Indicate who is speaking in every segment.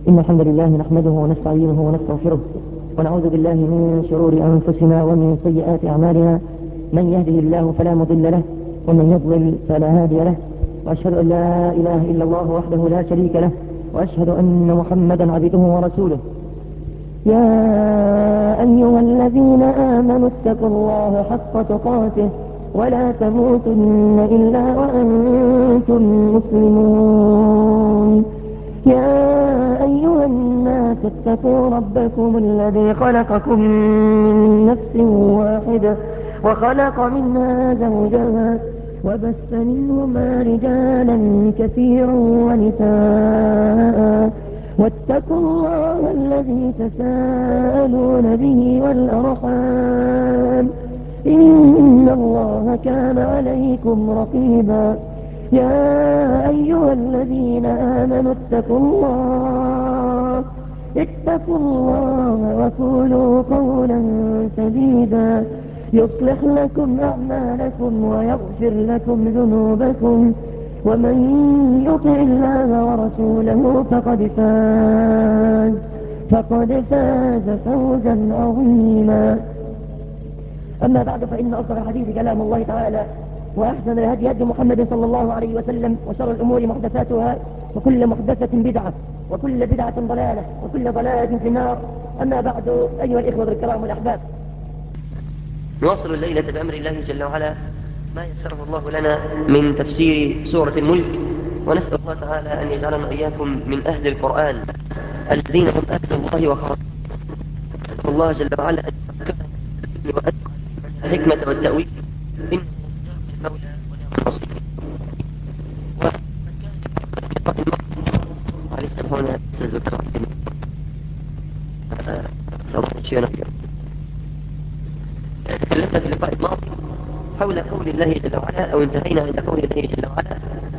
Speaker 1: إن الحمد لله نحمده ونستعينه ونستغفره ونعوذ بالله من شرور أنفسنا ومن سيئات أعمالنا. من يهده الله فلا مضل له ومن يضلل فلا هادي له، وأشهد أن لا إله إلا الله وحده لا شريك له، وأشهد أن محمدا عبده ورسوله. يا أيها الذين آمنوا اتقوا الله حق تقاته ولا تموتن إلا وأنتم مسلمون. يا أيها الناس اتقوا ربكم الذي خلقكم من نفس واحدة وخلق منها زوجها وبث منهما رجالا كثيرا ونساء، واتقوا الله الذي تساءلون به والأرحام إن الله كان عليكم رقيبا. يا أيها الذين آمنوا اتقوا الله وقولوا قولا سديدا يصلح لكم أعمالكم ويغفر لكم ذنوبكم، ومن يطع الله ورسوله فقد فاز فوزا عظيما. أما بعد، فإن أصدق الحديث كلام الله تعالى، وأحسن الهدي هدي محمد صلى الله عليه وسلم، وشر الأمور محدثاتها، وكل محدثة بدعة، وكل بدعة ضلالة، وكل ضلالة في النار. أما بعد، أيها الإخوة الكرام والأحباب،
Speaker 2: نواصل الليلة بأمر الله جل وعلا ما يسره الله لنا من تفسير سورة الملك، ونسأل الله تعالى أن يجعلنا وإياكم من أهل القرآن الذين هم أهل الله وخاصة. نسأل الله جل وعلا أن يذكرنا الحكمة والتأويل، إنه المولى ونعم النصير. تكلمنا في اللقاء الماضي حول قول الله جل وعلا، أو انتهينا عند قول الله جل وعلا: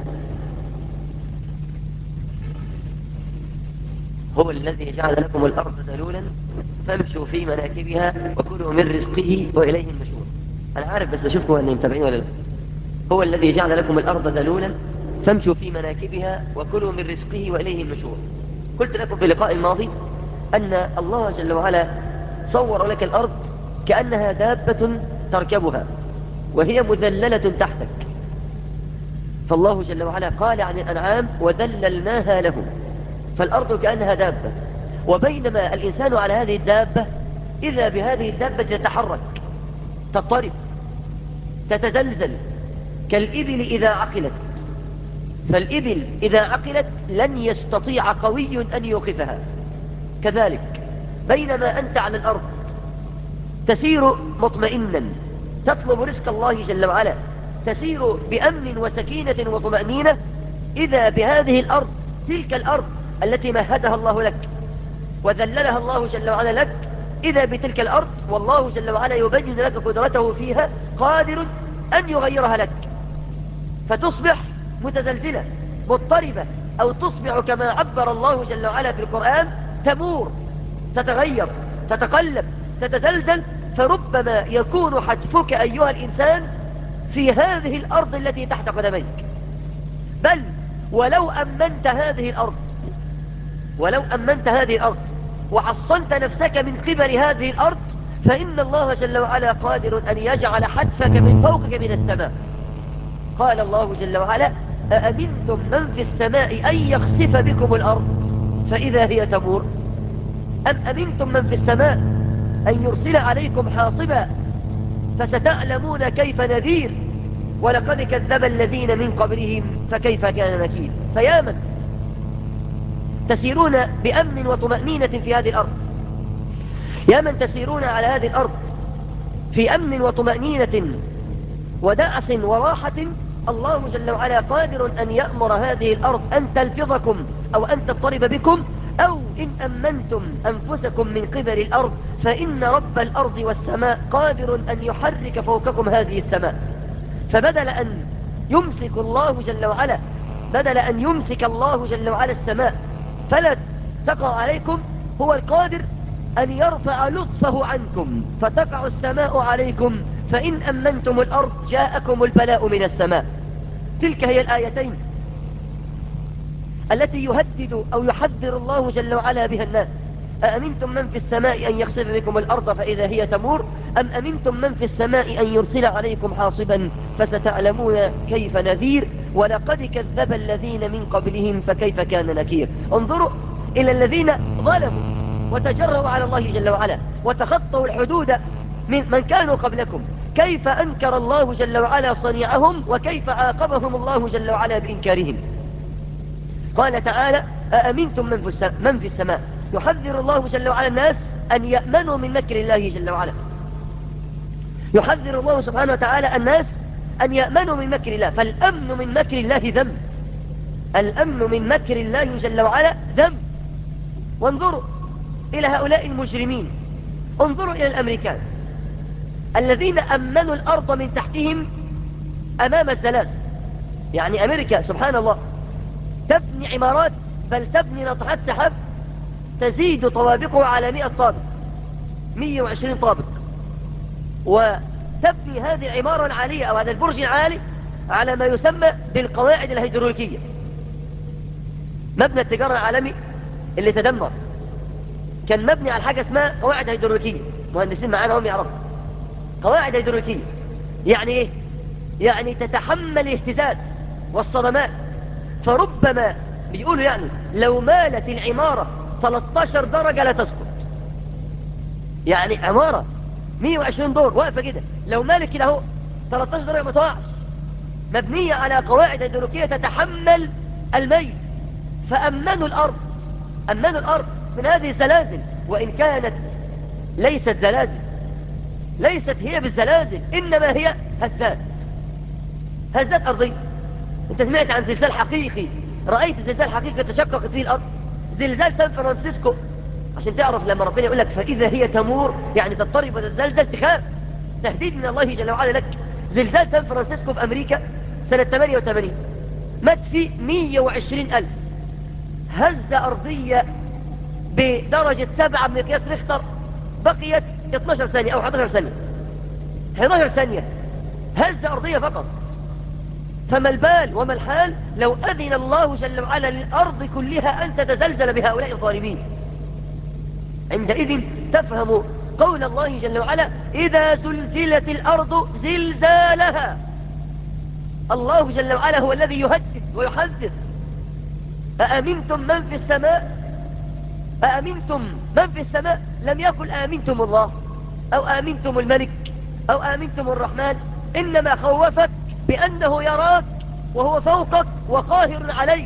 Speaker 2: هو الذي جعل لكم الأرض ذلولا فامشوا في مناكبها وكلوا من رزقه وإليه النشور. أنا عارف بس أشوفكم أني متابعين ولا لا. هو الذي جعل لكم الأرض ذلولا فامشوا في مناكبها وكلوا من رزقه وإليه النشور. قلت لكم في اللقاء الماضي أن الله جل وعلا صور لك الأرض كأنها دابة تركبها وهي مذللة تحتك. فالله جل وعلا قال عن الأنعام: وذللناها لهم. فالأرض كأنها دابة، وبينما الإنسان على هذه الدابة إذا بهذه الدابة تتحرك، تضطرب، تتزلزل كالإبل إذا عقلت. فالإبل إذا عقلت لن يستطيع قوي أن يوقفها. كذلك بينما أنت على الأرض تسير مطمئنا تطلب رزق الله جل وعلا، تسير بأمن وسكينة وطمأنينة، إذا بهذه الأرض، تلك الأرض التي مهدها الله لك وذللها الله جل وعلا لك، إذا بتلك الأرض والله جل وعلا يبين لك قدرته فيها، قادر أن يغيرها لك فتصبح متزلزلة مضطربة، أو تصبح كما عبر الله جل وعلا في القرآن: تمور، تتغير، تتقلب، تتزلزل. فربما يكون حتفك أيها الإنسان في هذه الأرض التي تحت قدميك. بل ولو أمنت هذه الأرض وحصنت نفسك من قبل هذه الأرض، فإن الله جل وعلا قادر أن يجعل حتفك من فوقك من السماء. قال الله جل وعلا: أأمنتم من في السماء أن يخسف بكم الأرض فإذا هي تمور، أم أمنتم من في السماء أن يرسل عليكم حاصبا فستعلمون كيف نذير، ولقد كذب الذين من قبلهم فكيف كان نكير. فيا من تسيرون بأمن وطمأنينة في هذه الأرض، يا من تسيرون على هذه الأرض في أمن وطمأنينة ودعس وراحة، الله جل وعلا قادر أن يأمر هذه الأرض أن تلفظكم أو أن تضطرب بكم، أو إن أمنتم أنفسكم من قبل الأرض فإن رب الأرض والسماء قادر أن يحرك فوقكم هذه السماء. فبدل أن يمسك الله جل وعلا السماء فلا تقع عليكم، هو القادر أن يرفع لطفه عنكم فتقع السماء عليكم، فإن أمنتم الأرض جاءكم البلاء من السماء. تلك هي الآيتين التي يهدد أو يحذر الله جل وعلا بها الناس. أأمنتم من في السماء أن يخسف بكم الأرض فإذا هي تمور أم أمنتم من في السماء أن يرسل عليكم حاصبا فستعلمون كيف نذير ولقد كذب الذين من قبلهم فكيف كان نكير. انظروا إلى الذين ظلموا وتجرؤوا على الله جل وعلا وتخطوا الحدود من كانوا قبلكم، كيف أنكر الله جل وعلا صنيعهم وكيف عاقبهم الله جل وعلا بإنكارهم. قال تعالى أأمنتم من في السماء، يحذر الله جل وعلا الناس أن يأمنوا من مكر الله جل وعلا. يحذر الله سبحانه وتعالى الناس أن يأمنوا من مكر الله، فالأمن من مكر الله ذنب. الأمن من مكر الله جل وعلا ذنب. وانظروا إلى هؤلاء المجرمين، انظروا إلى الأمريكان الذين أمنوا الأرض من تحتهم أمام الزلازل. يعني أمريكا سبحان الله تبني عمارات، بل تبني ناطحات سحاب تزيد طوابقه على 100 طابق، 120 طابق، وتبني هذه العمارة العالية أو هذا البرج العالي على ما يسمى بالقواعد الهيدروليكية. مبنى التجارة العالمي اللي تدمر كان مبني على حاجة اسمها قواعد هيدروليكية، مهندسين معانا هم يعرفوا قواعد هيدروليكية يعني ايه؟ يعني تتحمل الاهتزاز والصدمات، فربما بيقولوا يعني لو مالت العمارة 13 درجة لا تسقط. يعني عمارة 120 دور واقفة كده لو مالك كده اهو 13 درجة ما تقعش، مبنية على قواعد هيدروليكية تتحمل الميل. فأمنوا الأرض، أمنوا الأرض من هذه الزلازل، وإن كانت ليست زلازل، ليست هي بالزلازل، إنما هي هزات، هزات أرضية. أنت سمعت عن زلزال حقيقي؟ رأيت زلزال حقيقي تشققت فيه الأرض؟ زلزال سان فرانسيسكو، عشان تعرف لما ربنا يقول لك فإذا هي تمور يعني تضطرب وتتزلزل تخاف، تهديد من الله جل وعلا لك. زلزال سان فرانسيسكو في أمريكا سنة 88 مات فيه 120,000. هزة أرضية بدرجة 7 بمقياس ريختر بقيت 12 ثانية أو 11 ثانية، 11 ثانية هزة أرضية فقط. فما البال وما الحال لو أذن الله جل وعلا للأرض كلها أن تتزلزل بهؤلاء الظالمين. عندئذ تفهم قول الله جل وعلا إذا زلزلت الأرض زلزالها. الله جل وعلا هو الذي يهدد ويحذر. أأمنتم من في السماء، أأمنتم من في السماء، لم يقل آمنتم الله أو آمنتم الملك أو آمنتم الرحمن، إنما خوفك بأنه يراك وهو فوقك وقاهر عليك.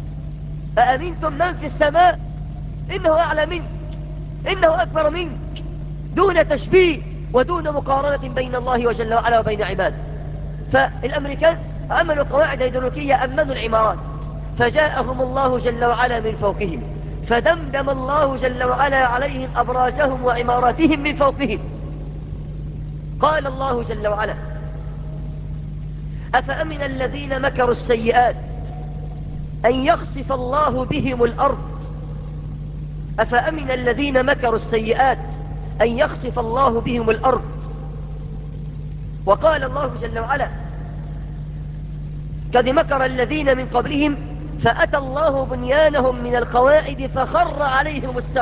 Speaker 2: أأمنتم من في السماء، إنه أعلى منك، إنه أكبر منك، دون تشبيه ودون مقارنة بين الله وجل وعلا وبين عباده. فالأمريكان عملوا قواعد هيدروليكية أمنوا العمارات، فجاءهم الله جل وعلا من فوقهم، فدمدم الله جل وعلا عليهم أبراجهم وعماراتهم من فوقهم. قال الله جل وعلا أفأمن الذين مكروا السيئات أن يخسف الله بهم الأرض. أفأمن الذين مكروا السيئات أن يخسف الله بهم الأرض. وقال الله جل وعلا قد مكر الذين من قبلهم فأتى الله بنيانهم من القواعد فخر عليهم السقف.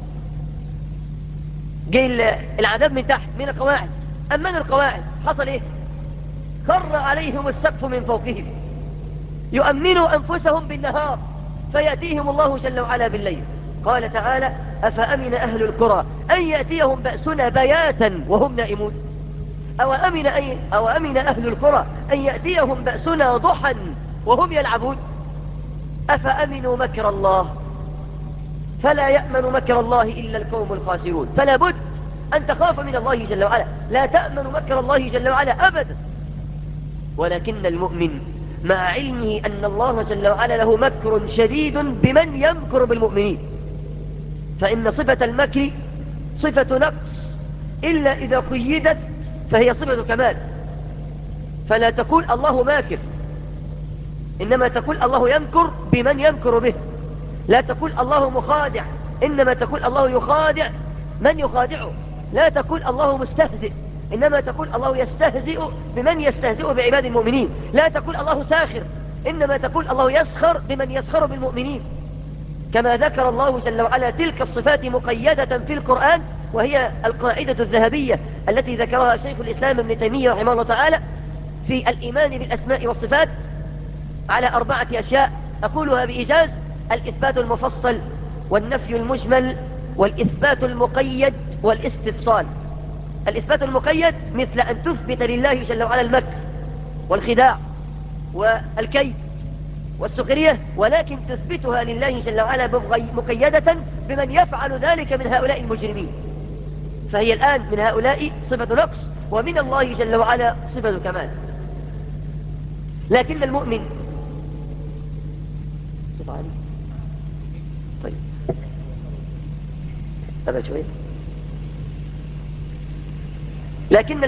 Speaker 2: جاء العذاب من تحت من القواعد، أمن القواعد حصل إيه؟ خر عليهم السقف من فوقهم. يؤمنوا أنفسهم بالنهار فيأتيهم الله جل وعلا بالليل. قال تعالى أفأمن أهل القرى أن يأتيهم بأسنا بياتا وهم نائمون. أو أمن أهل القرى أن يأتيهم بأسنا ضحى وهم يلعبون. أفأمنوا مكر الله فلا يأمن مكر الله إلا القوم الخاسرون. فلا بد أن تخاف من الله جل وعلا، لا تأمن مكر الله جل وعلا أبدا. ولكن المؤمن مع علمه أن الله جل وعلا له مكر شديد بمن يمكر بالمؤمنين، فإن صفة المكر صفة نقص إلا إذا قيدت فهي صفة كمال. فلا تقول الله ماكر، إنما تقول الله يمكر بمن يمكر به. لا تقول الله مخادع، إنما تقول الله يخادع من يخادعه. لا تقول الله مستهزئ، إنما تقول الله يستهزئ بمن يستهزئ بعباد المؤمنين. لا تقول الله ساخر، إنما تقول الله يسخر بمن يسخر بالمؤمنين، كما ذكر الله جل وعلا تلك الصفات مقيدة في القرآن، وهي القاعدة الذهبية التي ذكرها شيخ الإسلام ابن تيمية رحمه الله تعالى في الإيمان بالأسماء والصفات على 4 أشياء أقولها بإيجاز: الإثبات المفصل، والنفي المجمل، والإثبات المقيد، والاستفصال. الإثبات المقيد مثل أن تثبت لله جل وعلا المكر والخداع والكيد والسخرية، ولكن تثبتها لله جل وعلا مقيدة بمن يفعل ذلك من هؤلاء المجرمين، فهي الآن من هؤلاء صفة نقص، ومن الله جل وعلا صفة كمال. لكن المؤمن طيب أبعد شوية. لكن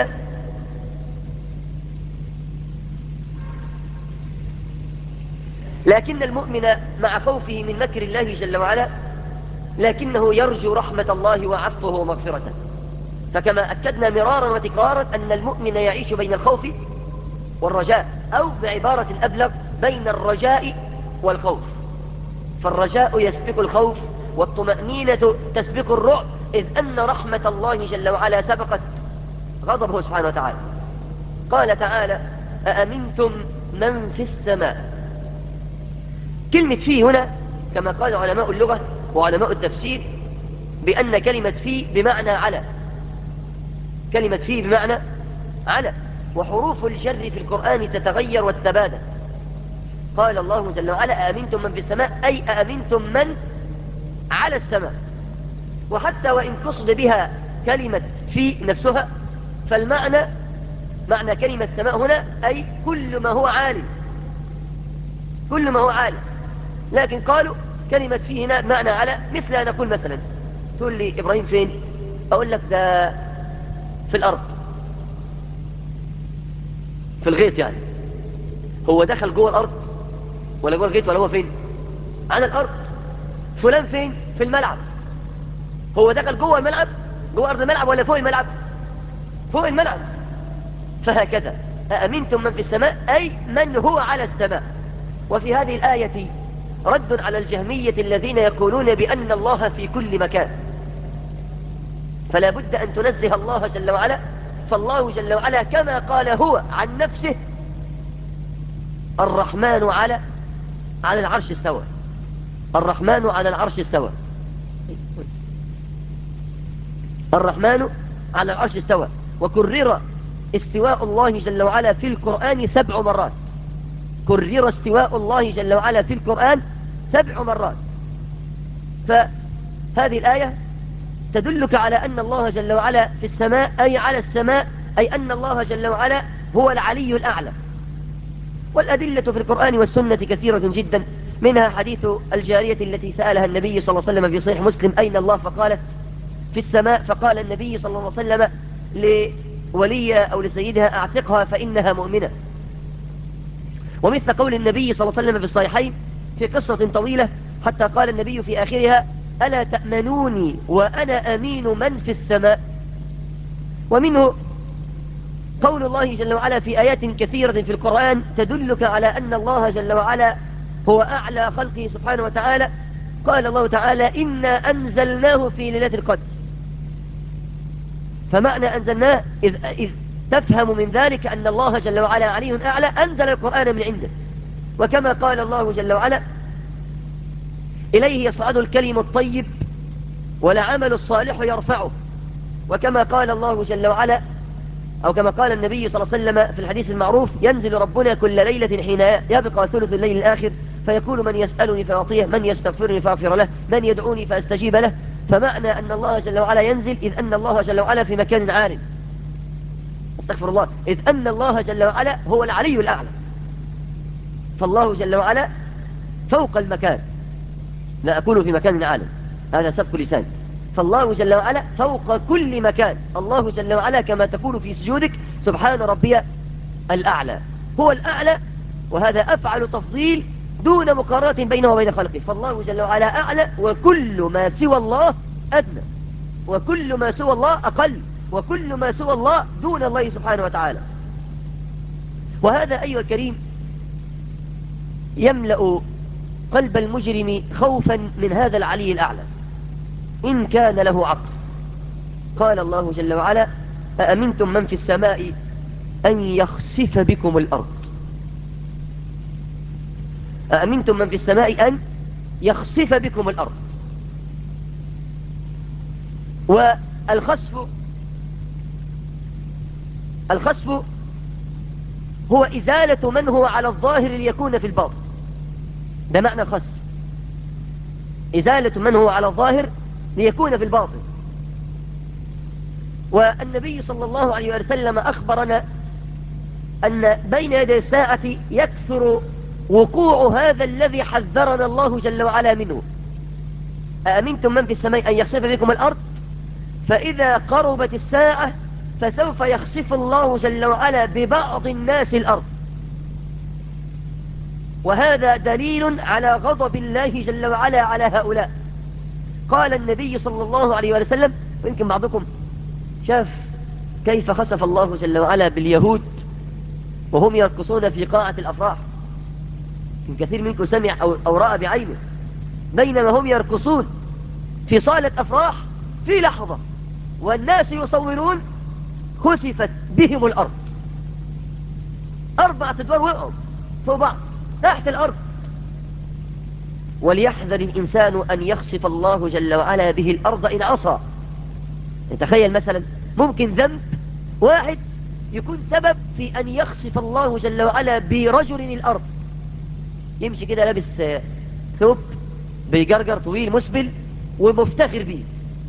Speaker 2: المؤمن مع خوفه من مكر الله جل وعلا لكنه يرجو رحمة الله وعفوه ومغفرته. فكما أكدنا مرارا وتكرارا أن المؤمن يعيش بين الخوف والرجاء، أو بعبارة أبلغ بين الرجاء والخوف، فالرجاء يسبق الخوف، والطمأنينة تسبق الرعب، إذ أن رحمة الله جل وعلا سبقت غضبه سبحانه وتعالى. قال تعالى: أأمنتم من في السماء. كلمة فيه هنا كما قال علماء اللغة وعلماء التفسير بأن كلمة فيه بمعنى على، كلمة فيه بمعنى على، وحروف الجر في القرآن تتغير وتتبادل. قال الله جل وعلا: أأمنتم من في السماء، أي أأمنتم من على السماء. وحتى وإن قصد بها كلمة في نفسها، فالمعنى معنى كلمة سماء هنا أي كل ما هو عالي، كل ما هو عالي. لكن قالوا كلمة فيه هنا معنى على، مثل أن أقول مثلا تقول لي إبراهيم فين، أقول لك ده في الأرض، في الغيط. يعني هو دخل جوه الأرض ولا جوه الغيط، ولا هو فين؟ على الأرض. فلان فين؟ في الملعب. هو دخل جوه الملعب، جوه أرض الملعب، ولا فوق الملعب؟ فوق الملعب. فهكذا أأمنتم من في السماء أي من هو على السماء. وفي هذه الآية رد على الجهمية الذين يقولون بأن الله في كل مكان، فلا بد أن تنزه الله جل وعلا. فالله جل وعلا كما قال هو عن نفسه: الرحمن على العرش استوى. الرحمن على العرش استوى. الرحمن على العرش استوى. وكرر استواء الله جل وعلا في القرآن 7 مرات. كرر استواء الله جل وعلا في القرآن 7 مرات. فهذه الآية تدلك على أن الله جل وعلا في السماء، أي على السماء، أي أن الله جل وعلا هو العلي الأعلى. والأدلة في القرآن والسنة كثيرة جدا، منها حديث الجارية التي سألها النبي صلى الله عليه وسلم في صحيح مسلم: أين الله؟ فقالت: في السماء. فقال النبي صلى الله عليه وسلم لولي أو لسيدها: أعتقها فإنها مؤمنة. ومثل قول النبي صلى الله عليه وسلم في الصحيحين في قصة طويلة، حتى قال النبي في آخرها: ألا تأمنوني وأنا أمين من في السماء. ومنه قول الله جل وعلا في آيات كثيرة في القرآن تدلك على أن الله جل وعلا هو أعلى خلقه سبحانه وتعالى. قال الله تعالى: إنا أنزلناه في ليلة القدر. فمعنى أنزلناه إذ تفهم من ذلك أن الله جل وعلا علي أعلى، أنزل القرآن من عنده. وكما قال الله جل وعلا: إليه يصعد الكلم الطيب والعمل الصالح يرفعه. وكما قال الله جل وعلا، أو كما قال النبي صلى الله عليه وسلم في الحديث المعروف: ينزل ربنا كل ليلة حين يبقى ثلث الليل الآخر فيقول: من يسألني فأعطيه، من يستغفرني فأغفر له، من يدعوني فأستجيب له. فمعنى أن الله جل وعلا ينزل إذ أن الله جل وعلا في مكان عال، استغفر الله، إذ أن الله جل وعلا هو العلي الأعلى. فالله جل وعلا فوق المكان، لا أقول في مكان عالم، هذا سبق لسان. فالله جل وعلا فوق كل مكان. الله جل وعلا كما تقول في سجودك: سبحان ربي الأعلى. هو الأعلى، وهذا أفعل تفضيل دون مقارنة بينه وبين خلقه. فالله جل وعلا أعلى، وكل ما سوى الله أدنى، وكل ما سوى الله أقل، وكل ما سوى الله دون الله سبحانه وتعالى. وهذا أيها الكريم يملأ قلب المجرم خوفا من هذا العلي الأعلى إن كان له عقل. قال الله جل وعلا: أأمنتم من في السماء أن يخسف بكم الأرض. أأمنتم من في السماء أن يخسف بكم الأرض. والخسف هو إزالة من هو على الظاهر ليكون في الباطن. ده معنى الخسف، إزالة من هو على الظاهر ليكون في الباطن. والنبي صلى الله عليه وسلم أخبرنا أن بين يدي الساعة يكثر وقوع هذا الذي حذرنا الله جل وعلا منه: أأمنتم من في السماء أن يخسف بكم الأرض، فإذا قربت الساعة فسوف يخسف الله جل وعلا ببعض الناس الأرض. وهذا دليل على غضب الله جل وعلا على هؤلاء. قال النبي صلى الله عليه وسلم، ويمكن بعضكم شاف كيف خسف الله جل وعلا باليهود وهم يرقصون في قاعة الأفراح. كثير منكم سمع أو رأى بعينه، بينما هم يرقصون في صالة أفراح في لحظة والناس يصورون خسفت بهم الأرض. 4 أدوار وقعوا فوق بعض تحت الأرض. وليحذر الإنسان أن يخسف الله جل وعلا به الأرض إن عصى. تخيل مثلا ممكن ذنب واحد يكون سبب في أن يخسف الله جل وعلا برجل الأرض. يمشي كده لابس ثوب بجرجر طويل مسبل ومفتخر به.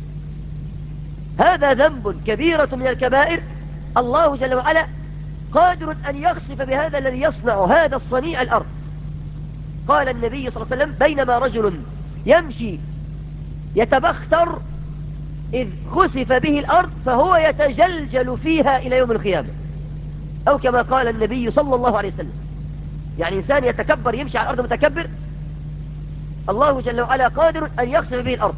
Speaker 2: هذا ذنب كبيرة من الكبائر. الله جل وعلا قادر أن يخسف بهذا الذي يصنع هذا الصنيع الأرض. قال النبي صلى الله عليه وسلم: بينما رجل يمشي يتبختر إذ خسف به الأرض فهو يتجلجل فيها إلى يوم القيامة، أو كما قال النبي صلى الله عليه وسلم. يعني إنسان يتكبر يمشي على الأرض متكبر، الله جل وعلا قادر أن يخسف به الأرض.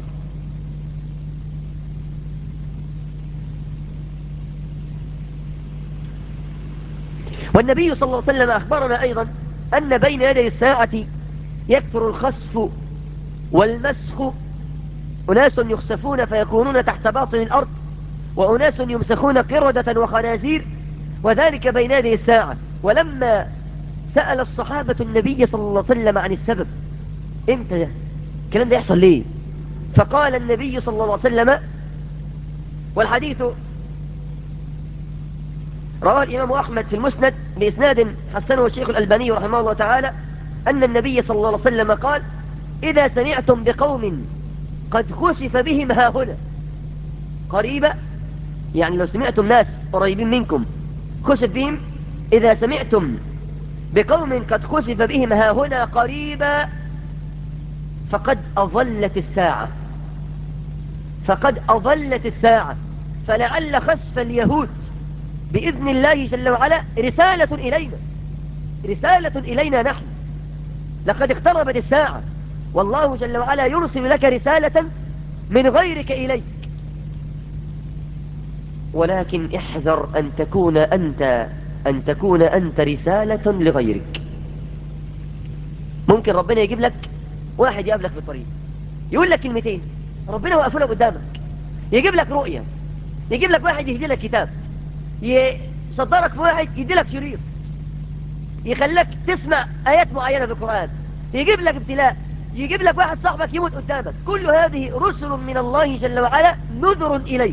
Speaker 2: والنبي صلى الله عليه وسلم أخبرنا أيضا أن بين يدي الساعة يكثر الخسف والمسخ. أناس يخسفون فيكونون تحت باطن الأرض، وأناس يمسخون قردة وخنازير، وذلك بين يدي الساعة. ولما سأل الصحابة النبي صلى الله عليه وسلم عن السبب، امتى الكلام ده يحصل ليه؟ فقال النبي صلى الله عليه وسلم، والحديث رواه الإمام أحمد في المسند بإسناد حسنه الشيخ الألباني رحمه الله تعالى، أن النبي صلى الله عليه وسلم قال: إذا سمعتم بقوم قد خسف بهم هاهنا قريبا، يعني لو سمعتم ناس قريبين منكم خسف بهم، إذا سمعتم بقوم قد خسف بهم هاهنا قريبا فقد أضلت الساعة، فقد أضلت الساعة. فلعل خسف اليهود بإذن الله جل وعلا رسالة إلينا، رسالة إلينا نحن. لقد اقتربت الساعة، والله جل وعلا يرسل لك رسالة من غيرك إليك، ولكن احذر أن تكون أنت رسالة لغيرك. ممكن ربنا يجيب لك واحد يقابلك في الطريق يقول لك كلمتين، ربنا وقفوا لك قدامك، يجيب لك رؤية، يجيب لك واحد يهدي لك كتاب، يصدرك في واحد يدي لك شريط يخليك تسمع آيات معينة في القرآن، يجيب لك ابتلاء، يجيب لك واحد صاحبك يموت قدامك. كل هذه رسل من الله جل وعلا نذر إليك.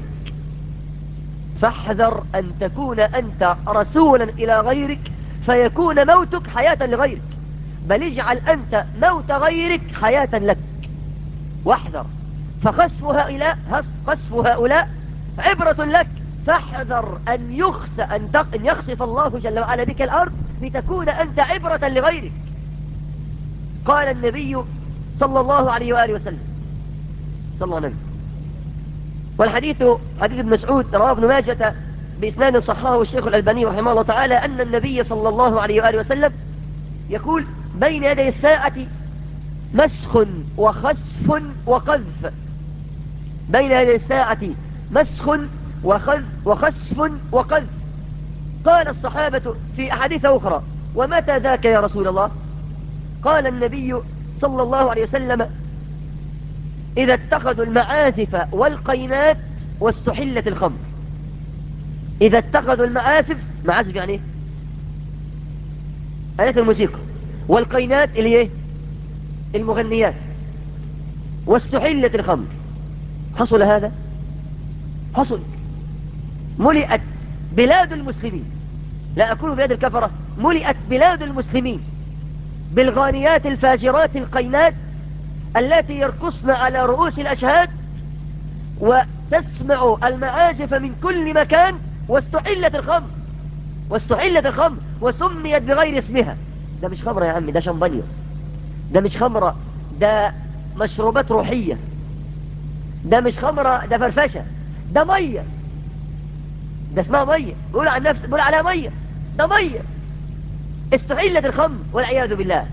Speaker 2: فاحذر أن تكون أنت رسولا إلى غيرك فيكون موتك حياة لغيرك، بل اجعل أنت موت غيرك حياة لك. واحذر، فخسف هؤلاء عبرة لك. فاحذر أن يخسف الله جل وعلا بك الأرض لتكون أنت عبرة لغيرك. قال النبي صلى الله عليه وآله وسلم، صلى الله عليه وسلم، والحديث حديث ابن مسعود رواه ابن ماجة بإسناد صححه الشيخ الألباني رحمه الله تعالى، أن النبي صلى الله عليه وآله وسلم يقول: بين يدي الساعة مسخ وخسف وقذف. بين يدي الساعة مسخ وخسف وقذف. قال الصحابة في أحاديث أخرى: ومتى ذاك يا رسول الله؟ قال النبي صلى الله عليه وسلم إذا اتخذوا المعازف والقينات واستحلت الخمر. إذا اتخذوا المعازف، معازف يعني إيه؟ آلات الموسيقى، والقينات اللي إيه؟ المغنيات، واستحلت الخمر. حصل هذا؟ حصل. ملئت بلاد المسلمين، لا أكون بلاد الكفرة، ملئت بلاد المسلمين بالغانيات الفاجرات القينات التي يرقصن على رؤوس الأشهاد وتسمع المعازف من كل مكان. واستحلت الخمر، واستحلت الخمر وسميت بغير اسمها. ده مش خمرة يا عمي، ده شمبانيا. ده مش خمرة، ده مشروبات روحية. ده مش خمرة، ده فرفشة. ده مية، ده اسمها مية. بيقول عن نفسه، بيقول عليها مية، ده مية. استحلت الخمر والعياذ بالله.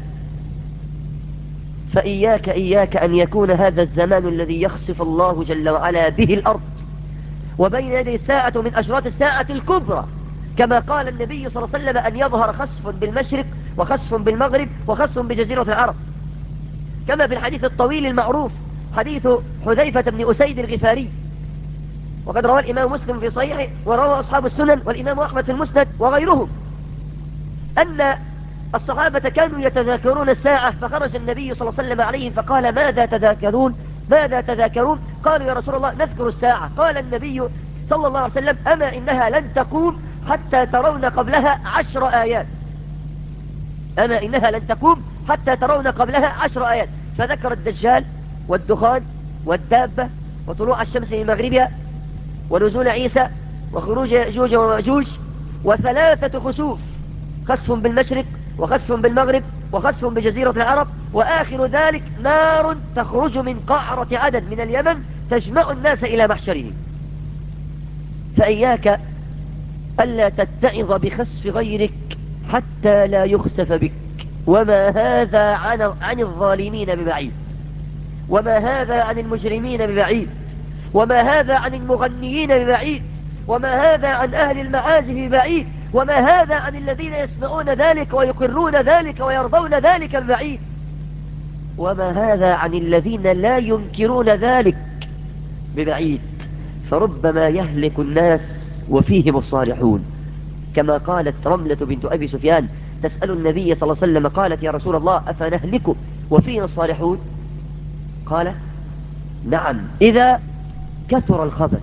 Speaker 2: فإياك إياك أن يكون هذا الزمان الذي يخسف الله جل وعلا به الأرض، وبين يدي الساعة من أشراط الساعة الكبرى، كما قال النبي صلى الله عليه وسلم أن يظهر خسف بالمشرق وخسف بالمغرب وخسف بجزيرة العرب، كما في الحديث الطويل المعروف حديث حذيفة بن أسيد الغفاري، وقد رواه الإمام مسلم في صحيحه ورواه أصحاب السنن والإمام أحمد في المسند وغيرهم، أن الصحابة كانوا يتذاكرون الساعة، فخرج النبي صلى الله عليه وسلم عليهم فقال ماذا تذاكرون؟ ماذا تذاكرون؟ قالوا يا رسول الله نذكر الساعة. قال النبي صلى الله عليه وسلم أما إنها لن تقوم حتى ترون قبلها 10 آيات. أما إنها لن تقوم حتى ترون قبلها 10 آيات. فذكر الدجال والدخان والدابة وطلوع الشمس من مغربها ونزول عيسى وخروج يأجوج ومأجوج وثلاثة خسوف، خسف بالمشرق وخسف بالمغرب وخسف بجزيرة العرب، وآخر ذلك نار تخرج من قعرة عدن من اليمن تجمع الناس إلى محشرهم. فإياك ألا تتعظ بخسف غيرك حتى لا يخسف بك. وما هذا عن الظالمين ببعيد، وما هذا عن المجرمين ببعيد، وما هذا عن المغنيين ببعيد، وما هذا عن أهل المعازف ببعيد، وما هذا عن الذين يسمعون ذلك ويقرون ذلك ويرضون ذلك ببعيد، وما هذا عن الذين لا ينكرون ذلك ببعيد. فربما يهلك الناس وفيهم الصالحون، كما قالت رملة بنت أبي سفيان تسأل النبي صلى الله عليه وسلم قالت يا رسول الله أفنهلك وفينا الصالحون؟ قال نعم إذا كثر الخبث.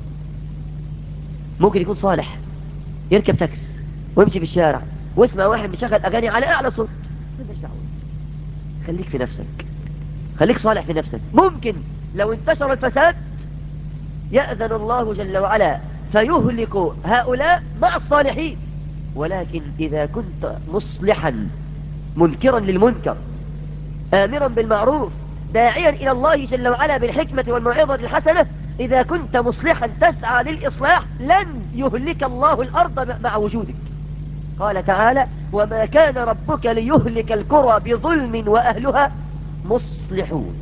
Speaker 2: ممكن يكون صالح يركب تاكس ويمشي في الشارع واسمع واحد بيشغل أغاني على أعلى صوت، مالكش دعوة، خليك في نفسك، خليك صالح في نفسك. ممكن لو انتشر الفساد يأذن الله جل وعلا فيهلك هؤلاء مع الصالحين. ولكن إذا كنت مصلحا منكرا للمنكر آمرا بالمعروف داعيا إلى الله جل وعلا بالحكمة والموعظة الحسنة، إذا كنت مصلحا تسعى للإصلاح لن يهلك الله الأرض مع وجودك. قال تعالى وما كان ربك ليهلك القرى بظلم وأهلها مصلحون.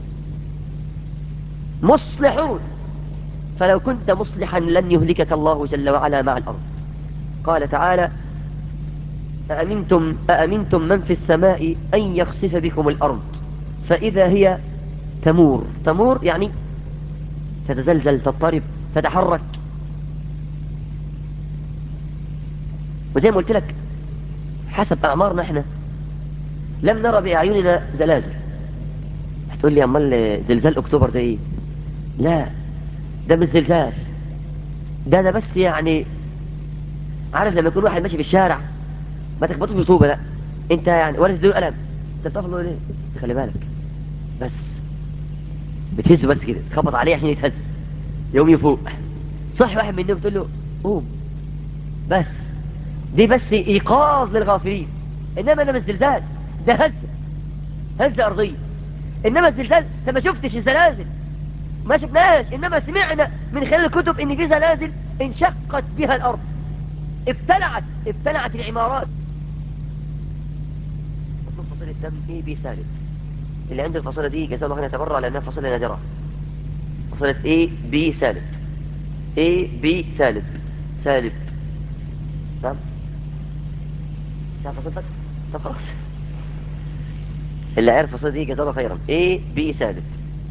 Speaker 2: مصلحون. فلو كنت مصلحا لن يهلكك الله جل وعلا مع الأرض. قال تعالى أأمنتم من في السماء أن يخسف بكم الأرض فإذا هي تمور. تمور يعني تتزلزل، تضطرب، تتحرك. وزي ما قلت لك حسب أعمارنا احنا لم نرى بأعيننا زلازل. هتقول لي أمال زلزال أكتوبر ده إيه؟ لا، ده مش زلزال، ده بس يعني عارف لما يكون واحد ماشي في الشارع ما تخبطوش بطوبة، لا انت يعني ولا تديله قلم، انت بتاخد له ليه؟ خلي بالك بس بتهزه بس كده، تخبط عليه عشان يتهز يقوم يفوق. صح واحد منهم بتقول له قوم بس، دي بس ايقاظ للغافلين. انما ده مش زلزال، ده هزه ارضيه. انما الزلزال انت ما شفتش الزلازل، ما شفناش، انما سمعنا من خلال الكتب ان في زلازل انشقت بها الارض، ابتلعت العمارات. مطلوب فصيلة دم اي بي سالب. اللي عنده الفصيلة دي جزاه الله خير يتبرع لانها فصيلة نادرة. فصيلة اي بي سالب، اي بي سالب، سالب. تمام؟ تعرف فصيلتك؟ طب خلاص. اللي عرف الصيغة دي جزاه الله خيرا. A B ثابت.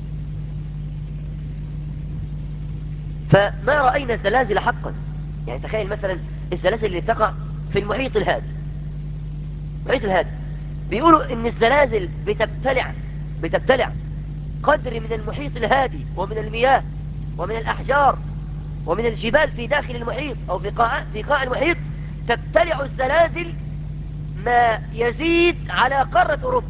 Speaker 2: فما رأينا الزلازل حقا. يعني تخيل مثلا الزلازل اللي تقع في المحيط الهادي. المحيط الهادي بيقولوا ان الزلازل بتبتلع قدر من المحيط الهادي ومن المياه ومن الأحجار ومن الجبال في داخل المحيط أو في قاع المحيط. تبتلع الزلازل ما يزيد على قارة أوروبا.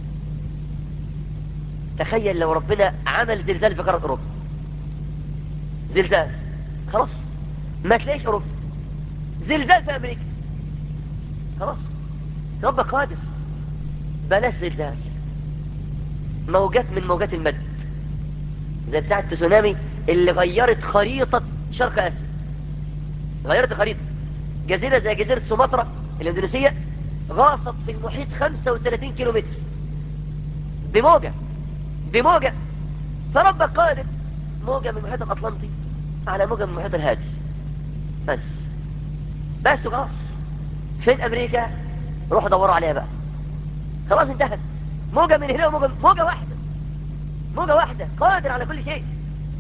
Speaker 2: تخيل لو ربنا عمل زلزال في قارة أوروبا، زلزال خلاص ما تلاقيش أوروبا. زلزال في أمريكا خلاص، رب قادر. بلاش زلزال، موجات من موجات المد زي بتاعة التسونامي اللي غيرت خريطة شرق آسيا. غيرت الخريطة. جزيرة زي جزيرة سومطرة الإندونيسية غاصت في المحيط 35 كيلومتر بموجة بموجة. فرب قادر، موجة من المحيط الأطلنطي على موجة من المحيط الهادي بس خلاص. فين أمريكا؟ روحوا دوروا عليها بقى، خلاص انتهت. موجة من هنا وموجة، موجة واحدة قادر على كل شيء.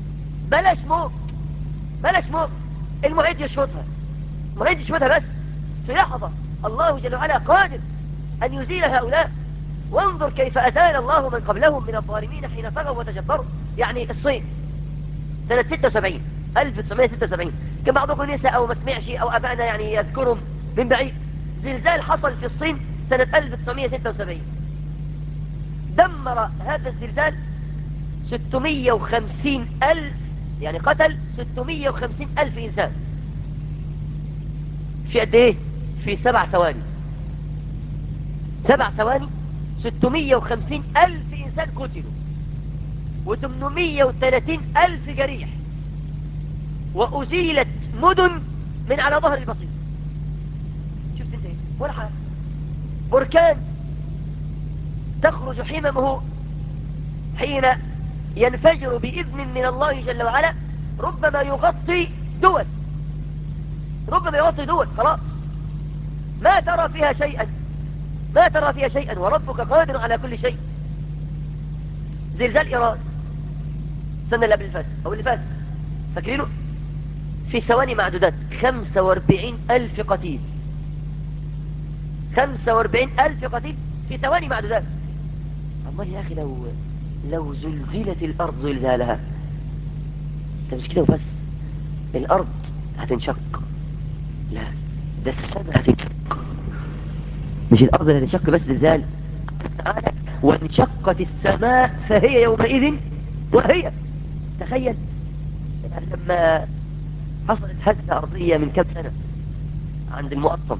Speaker 2: بلاش موج المحيط يشفطها، المحيط يشفطها بس في لحظة. الله جل وعلا قادر أن يزيل هؤلاء. وانظر كيف أزال الله من قبلهم من الظالمين حين طغوا وتجبروا. يعني الصين سنة 76 1976 كان بعضكم ينسى أو ما سمعش أو أبانا يعني يذكرهم من بعيد. زلزال حصل في الصين سنة 1976 دمر هذا الزلزال 650 ألف، يعني قتل 650 ألف إنسان في قد إيه؟ في 7 ثواني. 7 ثواني 650 ألف إنسان قتلوا و830 ألف جريح، وأزيلت مدن من على ظهر البسيط. شفت انت ايه؟ ولا حاجة. بركان تخرج حممه حين ينفجر بإذن من الله جل وعلا ربما يغطي دول، خلاص ما ترى فيها شيئا وربك قادر على كل شيء. زلزال إيران السنة اللي قبل الفات أو اللي فات، فاكرينه؟ في ثواني معدودات 45 ألف قتيل. 45 ألف قتيل في ثواني معدودات. أمال يا أخي لو زلزلت الأرض زلزالها، ده مش كده وبس، الأرض هتنشق. لا، ده السماء هتنشق. مش الأرض اللي هتنشق بس زلزال تعالى. وانشقت السماء فهي يومئذ وهي. تخيل لما حصلت هزة أرضية من كم سنة عند المقطم،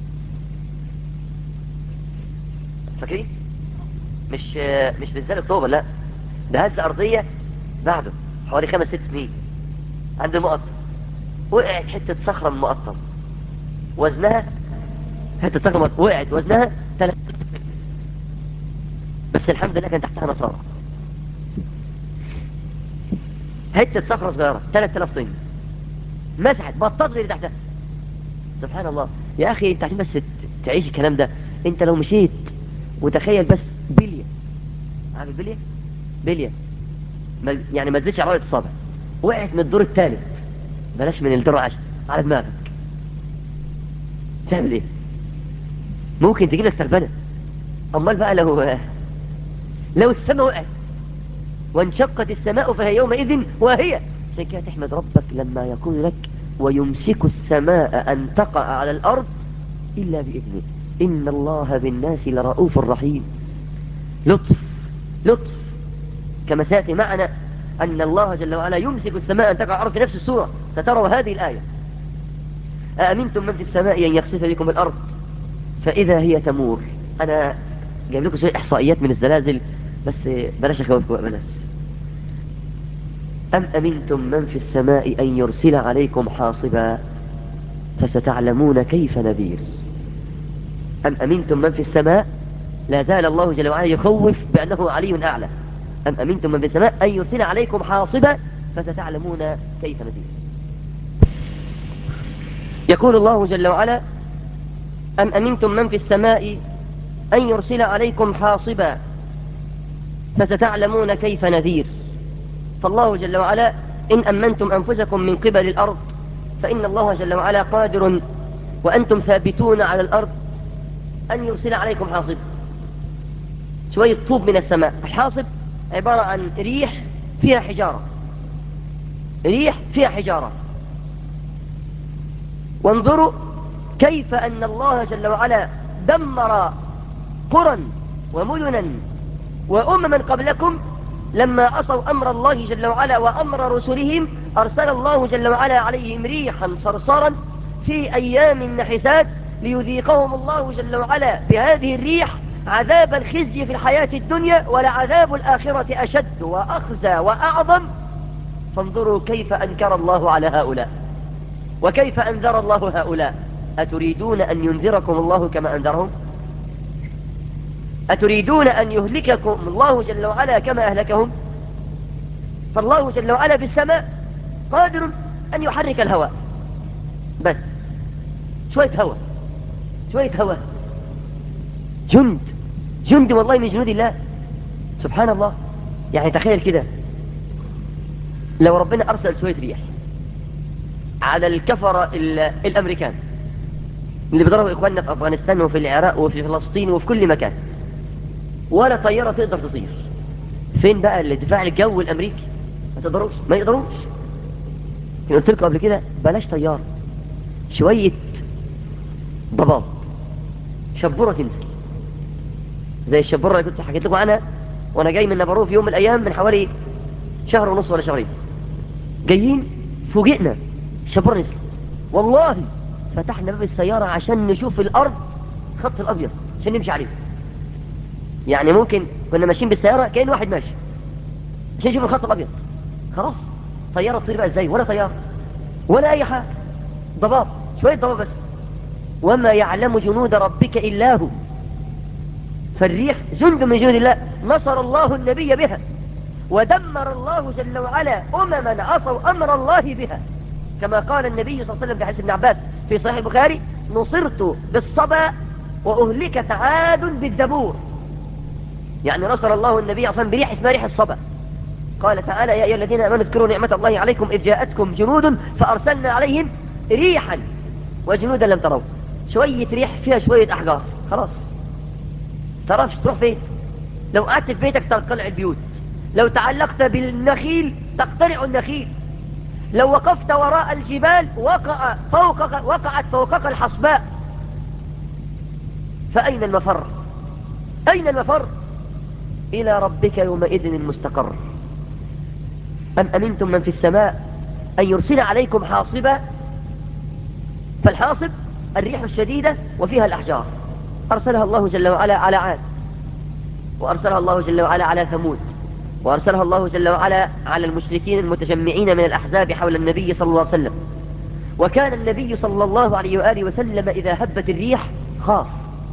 Speaker 2: فاكرين؟ مش زلزال اكتوبر، لا، ده هزة أرضية بعده حوالي 5-6 سنين عند المقطم. وقعت حتة صخرة من المقطم وزنها، حتة صخرة وقعت وزنها 3، بس الحمد لله كان تحتها نصارى. حتة صخرة صغيرة 3000 طن مسحت بطاط اللي تحتها. سبحان الله يا أخي. انت عشان بس تعيش الكلام ده، انت لو مشيت وتخيل بس بلية، عارف البلية؟ بلية يعني ما تزيدش على رؤية الصابع، وقعت من الدور الثالث، بلاش من الدور العاشر، على دماغك، تعمل ايه؟ ممكن تجيب لك تربنة. امال بقى لو السماء وقعت وانشقت السماء فهي يومئذ واهية. عشان كده تحمد ربك لما يقول لك ويمسك السماء أن تقع على الأرض إلا بإذنه إن الله بالناس لرؤوف رحيم. لطف كما سيأتي معنا أن الله جل وعلا يمسك السماء أن تقع على الأرض في نفس السورة. ستروا هذه الآية: أأمنتم من في السماء أن يخسف بكم الأرض فإذا هي تمور. أنا جايب لكم شوية إحصائيات من الزلازل بس بلاش أخوفكم، بلاش. أم أمنتم من في السماء أن يرسل عليكم حاصبا فستعلمون كيف نذير. أم أمنتم من في السماء، لا زال الله جل وعلا يخوف بأنه علي أعلى. أم أمنتم من في السماء أن يرسل عليكم حاصبا فستعلمون كيف نذير. يقول الله جل وعلا: أم أمنتم من في السماء أن يرسل عليكم حاصبا فستعلمون كيف نذير. فالله جل وعلا إن أمنتم أنفسكم من قبل الأرض فإن الله جل وعلا قادر وأنتم ثابتون على الأرض أن يرسل عليكم حاصب، شوية طوب من السماء. الحاصب عبارة عن ريح فيها حجارة، ريح فيها حجارة. وانظروا كيف أن الله جل وعلا دمر قرى ومدنا وأمما قبلكم لما عصوا أمر الله جل وعلا وأمر رسلهم، أرسل الله جل وعلا عليهم ريحا صرصرا في أيام نحسات ليذيقهم الله جل وعلا بهذه الريح عذاب الخزي في الحياة الدنيا، ولعذاب الآخرة أشد وأخزى وأعظم. فانظروا كيف أنكر الله على هؤلاء وكيف أنذر الله هؤلاء. أتريدون أن ينذركم الله كما أنذرهم؟ أتريدون أن يهلككم الله جل وعلا كما أهلكهم؟ فالله جل وعلا في السماء قادر أن يحرك الهواء، بس شوية هواء، شوية هواء، جند والله من جنود الله سبحان الله. يعني تخيل كده لو ربنا أرسل شوية ريح على الكفرة الأمريكان اللي بيضربوا إخواننا في أفغانستان وفي العراق وفي فلسطين وفي كل مكان، ولا طيارة تقدر تطير، فين بقى الدفاع الجوي الأمريكي؟ ما يقدروش. قلت لكم قبل كده بلاش طيارة، شوية ضباب، شبورة تنزل زي الشبورة اللي كنت حكيت لكم عنها وانا جاي من نبروه في يوم من الايام من حوالي شهر ونص ولا شهرين. جايين فوجئنا الشبورة نزلت، والله فتحنا باب السيارة عشان نشوف الارض خط الابيض عشان نمشي عليه. يعني ممكن كنا ماشيين بالسيارة كأن واحد ماشي عشان نشوف الخط الابيض. خلاص طيارة تطير بقى ازاي؟ ولا طيارة ولا اي حاجة، ضباب، شوية ضباب بس. وما يعلم جنود ربك إلا هو. فالريح جند من جنود الله، نصر الله النبي بها ودمر الله جل وعلا أمما عصوا أمر الله بها، كما قال النبي صلى الله عليه وسلم في حديث ابن عباس في صحيح البخاري: نصرت بالصبا وأهلكت عاد بالدبور. يعني نصر الله النبي صلى الله عليه وسلم بريح اسمها ريح الصبا. قال تعالى: يا أيها الذين آمنوا اذكروا نعمة الله عليكم إذ جاءتكم جنود فأرسلنا عليهم ريحا وجنودا لم تروا. شوية ريح فيها شوية أحجار، خلاص تعرفش تروح فين. لو قعدت في بيتك تقلع البيوت، لو تعلقت بالنخيل تقتلع النخيل، لو وقفت وراء الجبال وقعت فوقك الحصباء. فأين المفر؟ أين المفر؟ إلى ربك يومئذ المستقر. أم أمنتم من في السماء أن يرسل عليكم حاصبا؟ فالحاصب الريح الشديدة وفيها الأحجار، أرسلها الله جل وعلا على عاد، وأرسلها الله جل وعلا على ثمود، وأرسلها الله جل وعلا على المشركين المتجمعين من الأحزاب حول النبي صلى الله عليه وسلم. وكان النبي صلى الله عليه وآله وسلم إذا هبت الريح خاف،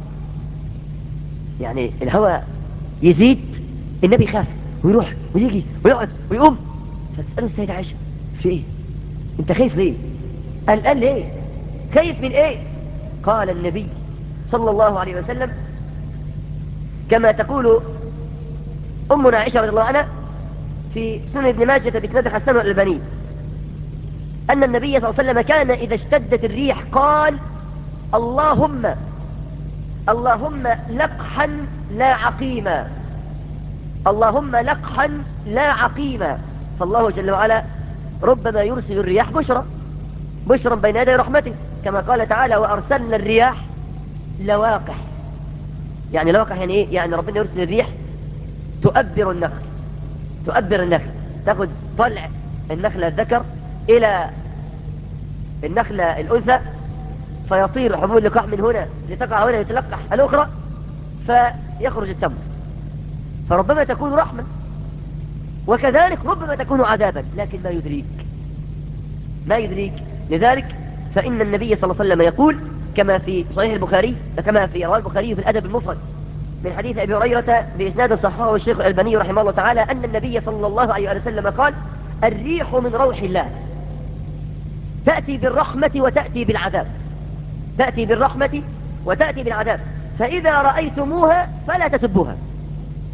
Speaker 2: يعني الهواء يزيد النبي خاف ويروح ويجي ويقعد ويقوم. فتسأله السيدة عائشة: في ايه؟ انت خايف ليه؟ قال ليه؟ خايف من ايه؟ قال النبي صلى الله عليه وسلم كما تقول أمنا عائشة رضي الله عنها في سنن ابن ماجه بإسناد حسن الألباني، أن النبي صلى الله عليه وسلم كان إذا اشتدت الريح قال: اللهم لقحا لا عقيما، اللهم لقحا لا عقيما. فالله جل وعلا ربما يرسل الرياح بشرا بين يدي رحمته، كما قال تعالى: وأرسلنا الرياح لواقح. يعني لواقح يعني ايه؟ يعني ربنا يرسل الريح تؤبر النخل، تاخد طلع النخلة الذكر إلى النخلة الأنثى، فيطير حبوب اللقاح من هنا لتقع هنا لتلقح الأخرى فيخرج التمر. فربما تكون رحمة، وكذلك ربما تكون عذابا، لكن ما يدريك. لذلك فإن النبي صلى الله عليه وسلم يقول كما في صحيح البخاري، كما في رواه البخاري في الأدب المفرد من حديث أبي هريرة بإسناد صححه الشيخ الألباني رحمه الله تعالى، أن النبي صلى الله عليه وسلم قال: الريح من روح الله تأتي بالرحمة وتأتي بالعذاب، تأتي بالرحمة وتأتي بالعذاب، فإذا رأيتموها فلا تسبوها.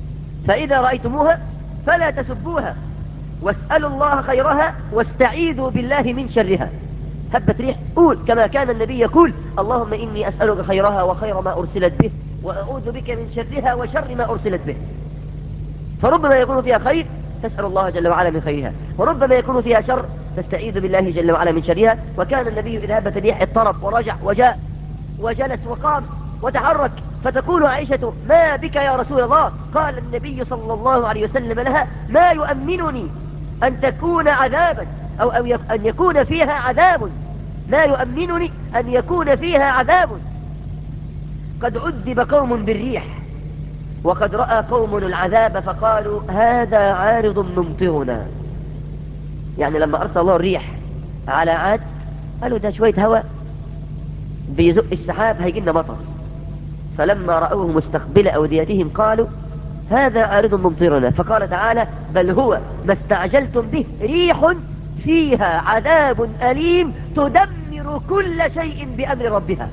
Speaker 2: فإذا رأيتموها فلا تسبوها واسألوا الله خيرها واستعيذوا بالله من شرها. هبت ريح قول كما كان النبي يقول اللهم إني أسألك خيرها وخير ما أرسلت به وأعوذ بك من شرها وشر ما أرسلت به. فربما يكون فيها خير تسأل الله جل وعلا من خيرها، وربما يكون فيها شر تستعيذ بالله جل وعلا من شرها. وكان النبي إذا هبت الريح اضطرب ورجع وجاء وجلس وقام وتحرك، فتقول عائشة ما بك يا رسول الله؟ قال النبي صلى الله عليه وسلم لها ما يؤمنني أن تكون عذابا أو أن يكون فيها عذاب، ما يؤمنني أن يكون فيها عذاب قد عذب قوم بالريح وقد رأى قوم العذاب فقالوا هذا عارض ممطرنا. يعني لما أرسل الله الريح على عاد قالوا ده شوية هواء بيزق السحاب هيجي لنا مطر، فلما رأوه مستقبل أوديتهم قالوا هذا عارض ممطرنا. فقال تعالى بل هو ما استعجلتم به ريح فيها عذاب أليم تدمر كل شيء بأمر ربها.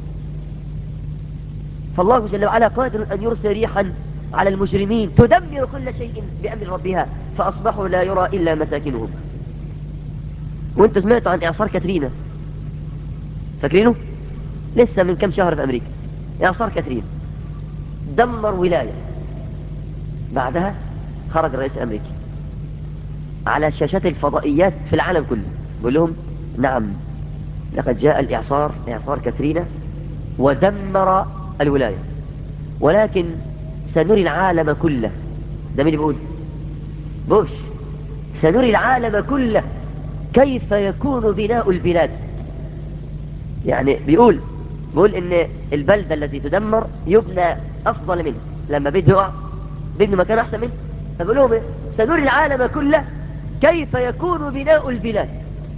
Speaker 2: فالله جل وعلا قادر أن يرسل ريحا على المجرمين تدمر كل شيء بأمر ربها فأصبحوا لا يرى إلا مساكنهم. وانت سمعتوا عن إعصار كاترينا، فاكرينه؟ لسه من كم شهر في أمريكا إعصار كاترينا دمر ولاية. بعدها خرج الرئيس الأمريكي على شاشات الفضائيات في العالم كله بيقول لهم نعم لقد جاء الإعصار إعصار كاترينا ودمر الولاية، ولكن سنري العالم كله. ده مين بيقول؟ بوش. سنري العالم كله كيف يكون بناء البلاد. يعني بيقول ان البلدة التي تدمر يبنى افضل منه، لما بيت يقع بيبني مكان احسن منه. فبيقول لهم سنري العالم كله كيف يكون بناء البلاد.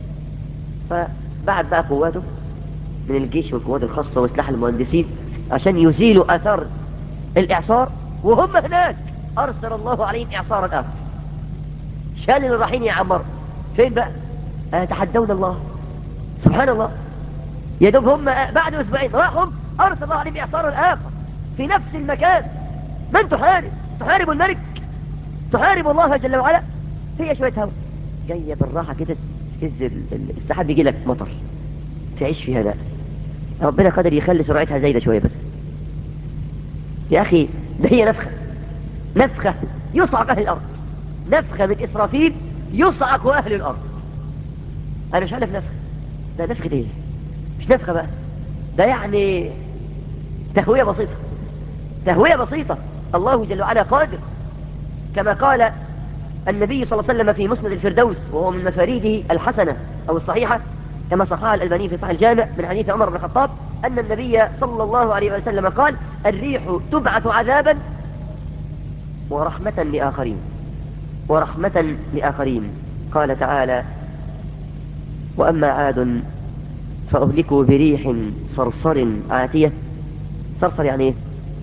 Speaker 2: فبعد بقى قواته من الجيش والقوات الخاصة وسلاح المهندسين عشان يزيلوا اثار الاعصار، وهم هناك ارسل الله عليهم اعصارا اخر شال اللي رايحين يعمروا. فين بقى؟ يتحدون الله سبحان الله. يا دوب هم بعد اسبوعين راحوا ارسل الله عليهم اعصارا اخر في نفس المكان. من تحارب؟ تحارب الملك؟ تحارب الله جل وعلا؟ هي شوية هوا جاية بالراحة كده تهز السحاب يجي لك مطر تعيش فيها. ده ربنا قادر يخلي سرعتها زايدة شوية بس. يا أخي ده هي نفخة يصعق أهل الأرض، نفخة من إسرافيل يصعق أهل الأرض. أنا مش عارف نفخة، ده نفخة إيه؟ مش نفخة بقى، ده يعني تهوية بسيطة، تهوية بسيطة. الله جل وعلا قادر كما قال النبي صلى الله عليه وسلم في مسند الفردوس وهو من مفاريده الحسنة أو الصحيحة كما صححها الألباني في صحيح الجامع من حديث عمر بن الخطاب أن النبي صلى الله عليه وسلم قال الريح تبعث عذابا ورحمة لآخرين، ورحمة لآخرين. قال تعالى وأما عاد فأهلكوا بريح صرصر عاتية. صرصر يعني ايه؟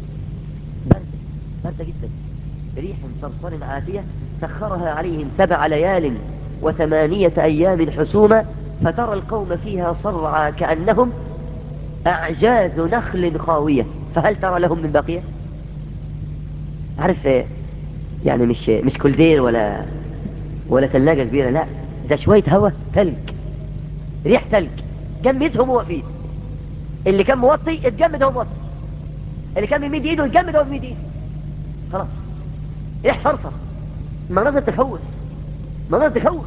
Speaker 2: باردة جدا. ريح صرصر عاتية سخرها عليهم 7 ليال و8 أيام حسوما فترى القوم فيها صرعى كأنهم أعجاز نخل خاوية فهل ترى لهم من بقية؟ عارف يعني مش كولدير ولا ثلاجة كبيرة، لا ده شوية هوا ثلج، ريح ثلج جمدهم واقفين. اللي كان موطي اتجمد هو موطي، اللي كان بيميد ايده اتجمد هو بيميد ايده. خلاص ريح صرصر. مناظر تخوف، مناظر تخوف.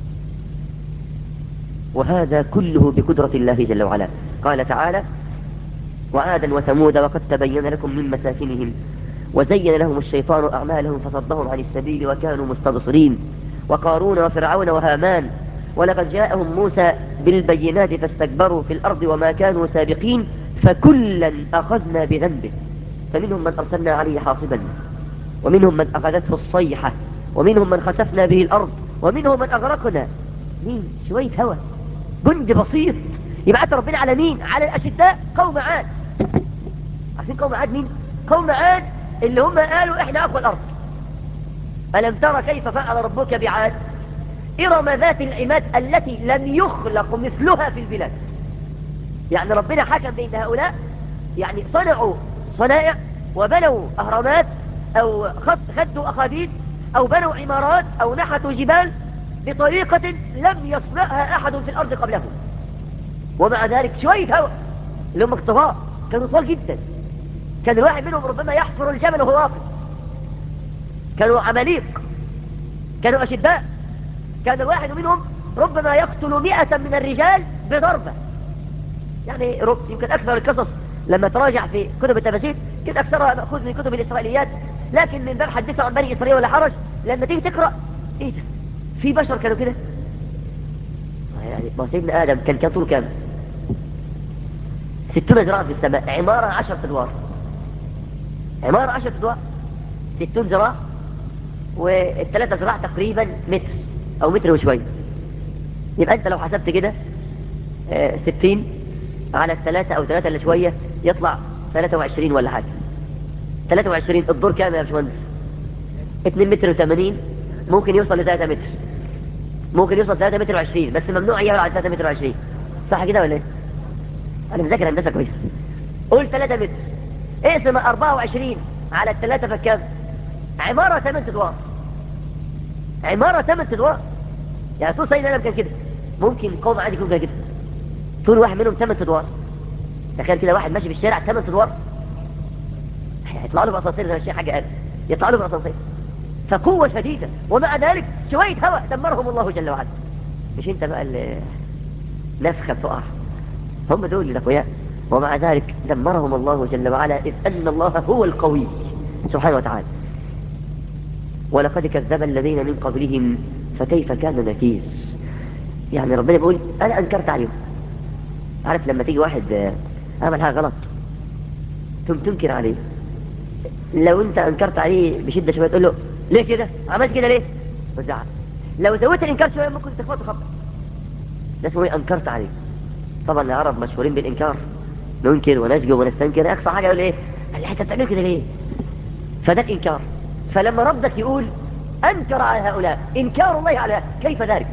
Speaker 2: وهذا كله بقدرة الله جل وعلا. قال تعالى وعادا وثمود وقد تبين لكم من مساكنهم وزين لهم الشيطان أعمالهم فصدهم عن السبيل وكانوا مستبصرين. وقارون وفرعون وهامان ولقد جاءهم موسى بالبينات فاستكبروا في الأرض وما كانوا سابقين فكلا أخذنا بذنبه فمنهم من أرسلنا عليه حاصبا ومنهم من أخذته الصيحة ومنهم من خسفنا به الأرض ومنهم من أغرقنا. مين؟ شوية هوا جند بسيط يبعث ربنا على مين؟ على الأشداء قوم عاد. عارفين قوم عاد مين؟ قوم عاد اللي هم قالوا احنا أقوى الأرض. ألم ترى كيف فعل ربك بعاد؟ إرم ذات العماد التي لم يخلق مثلها في البلاد. يعني ربنا حكم بين هؤلاء، يعني صنعوا صنائع وبنوا أهرامات
Speaker 1: أو خدوا أخاديد أو بنوا عمارات أو نحتوا جبال بطريقة لم يصنعها أحد في الأرض قبله. ومع ذلك شوية هواء اللي هم اقتضاء كانوا طوال جدا. كان الواحد منهم ربما يحفر الجبل وهو واقف. كانوا عماليق، كانوا أشداء. كان الواحد منهم ربما يقتل 100 من الرجال بضربة. يعني يمكن أكثر القصص لما تراجع في كتب التفاسير كنت أكثرها مأخوذ من كتب الإسرائيليات، لكن من باب حدثوا عن بني إسرائيل ولا حرج لما تيجي تقرأ إيه ده؟ في بشر كانوا كده؟ يعني ما سيدنا آدم كان طوله كام؟ 60 ذراع في السماء، عمارة 10 أدوار. عمارة 10 أدوار 60 ذراع، والثلاثة ذراع تقريبا متر أو متر وشوي. يبقى أنت لو حسبت كده 60 على الثلاثة أو ثلاثة اللي شوية يطلع 23 ولا حاجة. 23 الدور كام يا باشمهندس؟ 2 متر و80. ممكن يوصل ل 3 متر، ممكن يوصل 3 متر و20، بس ممنوع يعلى على 3 متر و20. صح كده ولا ايه؟ انا مذاكر هندسه كويس. قول 3 متر، اقسم 24 على الثلاثة فكام؟ عمارة 8 ادوار. عمارة 8 ادوار. يعني طول سيدنا آدم كان كده. ممكن قوم عادي يكون كده. طول واحد منهم 8 ادوار. تخيل كده واحد ماشي في الشارع 8 ادوار، هيطلع له بأسانسير زي ما الشيخ حاجة قال، يطلع له بأسانسير. فقوة شديدة، ومع ذلك شوية هواء دمرهم الله جل وعلا. مش انت بقى اللي نفخة تقع، هم دول الأقوياء. ومع ذلك دمرهم الله جل وعلا، إذ أن الله هو القوي سبحانه وتعالى. ولقد كذب الذين من قبلهم فكيف كان نكير. يعني ربنا بيقول أنا أنكرت عليهم. عارف لما تيجي واحد عمل حاجة غلط ثم تنكر عليه، لو انت انكرت عليه بشدة شوية تقول له ليه كده؟ عملت كده ليه؟ وزعل. لو زودت الانكار شوية ممكن تخبطه خبط. ده اسمه ايه؟ انكرت عليه. طبعا العرب مشهورين بالانكار، ننكر ونشجب ونستنكر. اقصى حاجة يقول ايه؟ قال لي انت بتعمل كده ليه؟ فده الانكار. فلما ربك يقول انكر على هؤلاء، انكار الله على كيف ذلك؟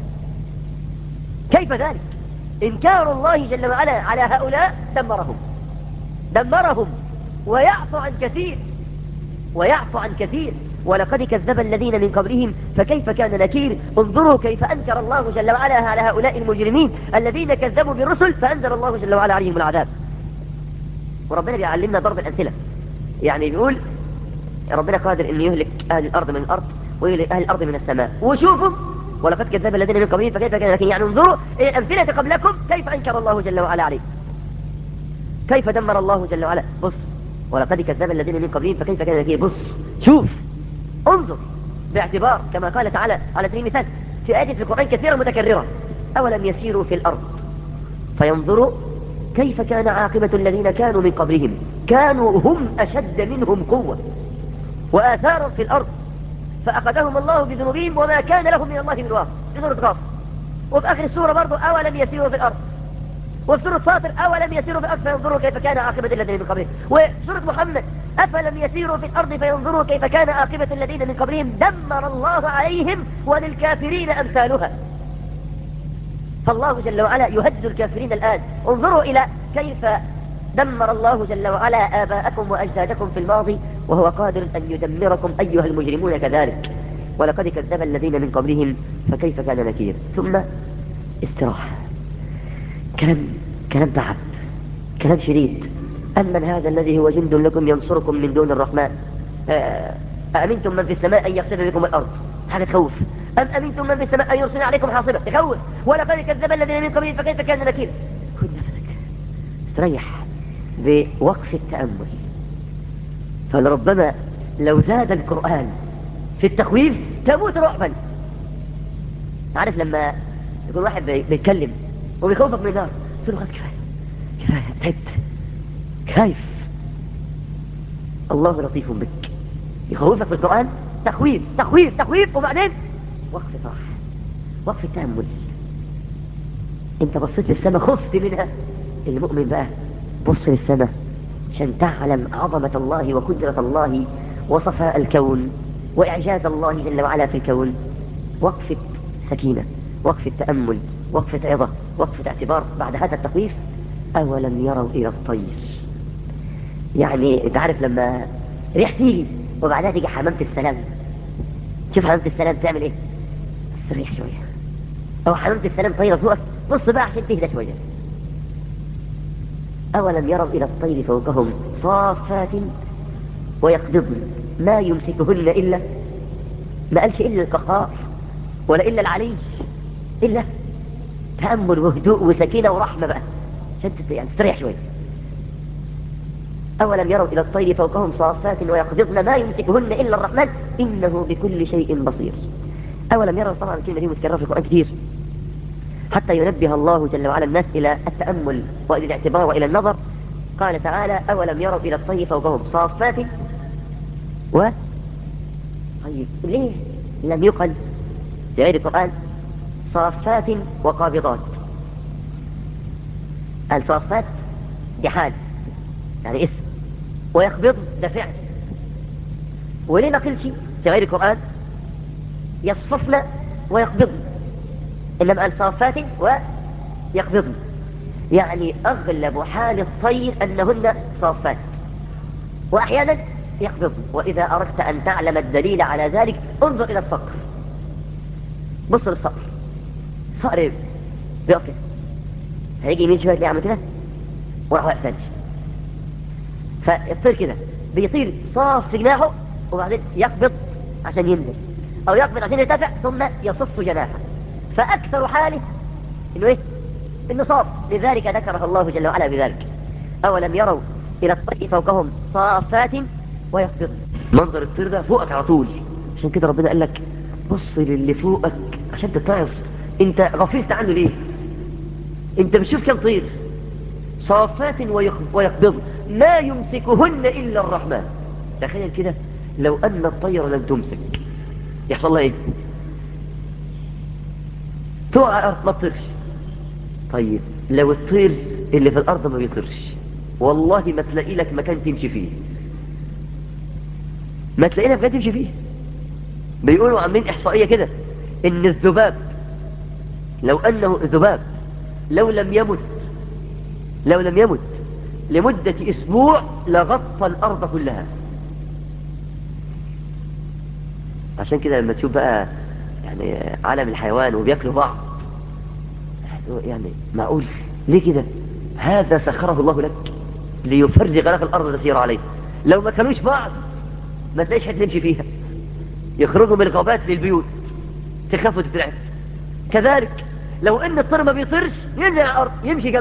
Speaker 1: كيف ذلك؟ انكار الله جل وعلا على هؤلاء دمرهم. دمرهم. ويعفو عن كثير، ويعفو عن كثير. ولقد كذب الذين من قبلهم فكيف كان نكير. انظروا كيف أنكر الله جل وعلا على هؤلاء المجرمين الذين كذبوا بالرسل فأنزل الله جل وعلا عليهم العذاب. وربنا بيعلمنا ضرب الأمثلة. يعني بيقول ربنا قادر أن يهلك أهل الأرض من الأرض ويهلك أهل الأرض من السماء. وشوفوا ولقد كذب الذين من قبلهم فكيف كان نكير. يعني انظروا إلى الأمثلة قبلكم كيف أنكر الله جل وعلا عليه، كيف دمر الله جل وعلا. بص ولقد كذب الذين من قبلهم فكيف كان نكير. بص شوف انظر باعتبار، كما قال تعالى على سبيل المثال في آيات في القرآن كثيرة متكررة: أولم يسيروا في الأرض فينظروا كيف كان عاقبة الذين كانوا من قبلهم كانوا هم أشد منهم قوة وآثارا في الأرض فأخذهم الله بذنوبهم وما كان لهم من الله من واق. في سورة غافر. وفي آخر السورة برضو أولم يسيروا في الأرض. وفي سورة فاطر أولم يسيروا في الأرض فينظروا كيف كان عاقبة الذين من قبلهم. وفي سورة محمد أفلم يسيروا في الأرض فينظروا كيف كان عاقبة الذين من قبلهم دمر الله عليهم وللكافرين أمثالها. فالله جل وعلا يهدد الكافرين الآن. انظروا إلى كيف دمر الله جل وعلا آباءكم وأجدادكم في الماضي وهو قادر أن يدمركم أيها المجرمون كذلك. ولقد كذب الذين من قبلهم فكيف كان نكير. ثم استراحة. كلام تعب، كلام شديد. أمن هذا الذي هو جند لكم ينصركم من دون الرحمن أأمنتم من في السماء أن يخسف بكم الأرض. حاجة تخوف. أم أمنتم من في السماء أن يرسل عليكم حاصبة. تخوف. ولقد كذب الذين من قبلهم فكيف كان نكير. خذ نفسك استريح بوقف التأمل. فلربما لو زاد القرآن في التخويف تموت رعبا. عارف لما يكون واحد بيتكلم وبيخوفك من النار تقول له خلاص كفاية كفاية تعبت خايف. الله لطيف بك يخوفك في القرآن تخويف تخويف تخويف وبعدين وقف راحة، وقف التأمل. انت بصيت للسماء خفت منها. المؤمن بقى بص للسماء عشان تعلم عظمة الله وقدرة الله وصفاء الكون وإعجاز الله جل وعلا في الكون. وقفة سكينة، وقفة تأمل، وقفة عظة، وقفة اعتبار بعد هذا التخويف. أولم يروا إلى الطير. يعني انت عارف لما ريح تيجي وبعدها تيجي حمامة السلام. شوف حمامة السلام تعمل ايه، تستريح شوية. او حمامة السلام طايرة فوقك، بص بقى عشان تهدى شوية. اولم يروا الى الطير فوقهم صافات ويقبضن ما يمسكهن الا، ما قالش الا القهار ولا الا العلي، الا تأمل وهدوء وسكينة ورحمة بقى عشان يعني تستريح شوية. أولم يروا إلى الطير فوقهم صافات ويقبضن ما يمسكهن إلا الرحمن إنه بكل شيء بصير. أولم يروا، طبعا الكلمة دي متكررة في القرآن كتير حتى ينبه الله جل وعلا الناس إلى التأمل وإلى الاعتبار وإلى النظر. قال تعالى أولم يروا إلى الطير فوقهم صافات طيب ليه لم يقل في غير القرآن صافات وقابضات؟ الصافات دي حال يعني اسم، ويقبض ده فعل. وليه ما قلش في غير القرآن يصففن ويقبضن، إنما الصافات ويقبضن؟ يعني أغلب حال الطير أنهن صافات، وأحيانا يقبضن. وإذا أردت أن تعلم الدليل على ذلك انظر إلى الصقر. بص للصقر، صقر بيقف كده، هيجي يمين شوية تلاقيه عمل كده وراح واقف ثاني. فالطير كده بيطير صاف في جناحه وبعدين يقبض عشان ينزل، او يقبض عشان يرتفع ثم يصف جناحه. فاكثر حاله انه ايه، انه صاف. لذلك ذكرها الله جل وعلا بذلك. اولم يروا الى الطير فوقهم صافات ويقبض، منظر الطير ده فوقك على طول. عشان كده ربنا قال لك بص للي فوقك عشان تتعظ. انت غفلت عنه ليه؟ انت بتشوف كم طير صافات ويقبض ما يمسكهن إلا الرحمن. تخيل كده لو أن الطير لم تمسك يحصل لها إيه؟ تقع على الأرض ما تطيرش. طيب لو الطير اللي في الأرض ما بيطيرش والله ما تلاقي لك مكان تمشي فيه، ما تلاقي لك مكان تمشي فيه. بيقولوا عاملين إحصائية كده إن الذباب لو أنه الذباب لو لم يمت لمدة أسبوع لغطى الأرض كلها. عشان كده لما تشوف بقى يعني عالم الحيوان وبياكلوا بعض، يعني معقول ليه كده؟ هذا سخره الله لك ليفرغ لك الأرض تسير عليه. لو ما كانوش بعض ما تلاقيش حد يمشي فيها، يخرجوا من الغابات للبيوت تخاف وتترعب. كذلك لو ان الطير ما بيطيرش ينزل على الأرض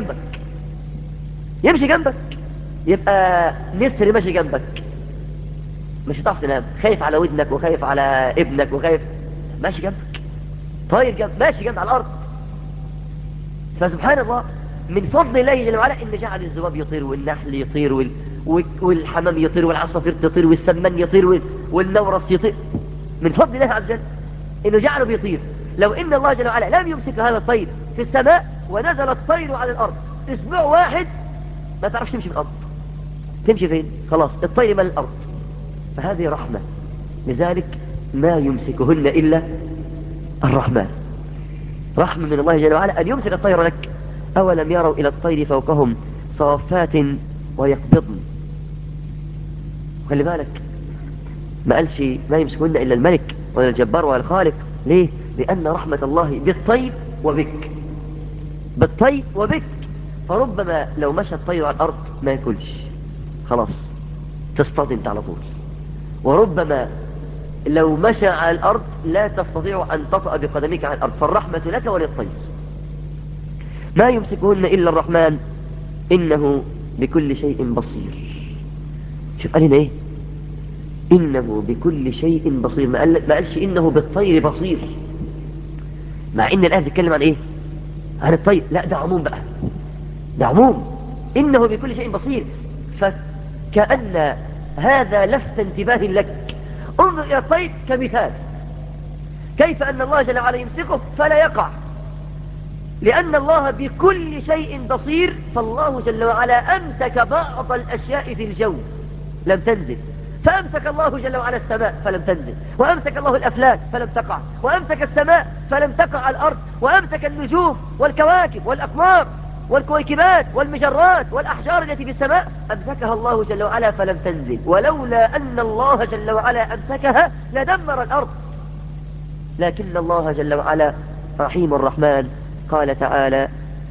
Speaker 1: يمشي جنبك، يبقى نسر ماشي جنبك مش هتعرف تنام، خايف على ودنك وخايف على ابنك وخايف، ماشي جنبك. طاير جنب ماشي جنب على الارض. فسبحان الله من فضل الله جل وعلا ان جعل الذباب يطير والنحل يطير والحمام يطير والعصافير تطير والسمان يطير والنورس يطير. من فضل الله عز وجل انه جعله بيطير. لو ان الله جل وعلا لم يمسك هذا الطير في السماء ونزل الطير على الارض اسبوع واحد ما تعرفش تمشي في الارض. تمشي فين؟ خلاص الطير مال الارض. فهذه رحمة. لذلك ما يمسكهن إلا الرحمن. رحمة من الله جل وعلا أن يمسك الطير لك. أولم يروا إلى الطير فوقهم صافات ويقبضن. خلي بالك ما قالش ما يمسكهن إلا الملك ولا الجبار ولا الخالق. ليه؟ لأن رحمة الله بالطير وبك، بالطير وبك. فربما لو مشى الطير على الأرض ما يأكلش، خلاص تصطاد انت على طول. وربما لو مشى على الأرض لا تستطيع أن تطأ بقدمك على الأرض. فالرحمة لك وللطير. ما يمسكهن إلا الرحمن إنه بكل شيء بصير. شوف قال هنا إيه؟ إنه بكل شيء بصير. ما قالش إنه بالطير بصير، مع إن الآية بتتكلم عن إيه؟ عن الطير. لا ده عموم بقى، ده عموم. إنه بكل شيء بصير. فكأن هذا لفت انتباه لك. انظر إلى الطير كمثال كيف أن الله جل وعلا يمسكه فلا يقع، لأن الله بكل شيء بصير. فالله جل وعلا أمسك بعض الأشياء في الجو لم تنزل، فأمسك الله جل وعلا السماء فلم تنزل، وأمسك الله الأفلاك فلم تقع، وأمسك السماء فلم تقع على الأرض، وأمسك النجوم والكواكب والأقمار
Speaker 2: والكويكبات والمجرات والأحجار التي في السماء أمسكها الله جل وعلا فلم تنزل، ولولا أن الله جل وعلا أمسكها لدمر الأرض. لكن الله جل وعلا رحيم الرحمن، قال تعالى: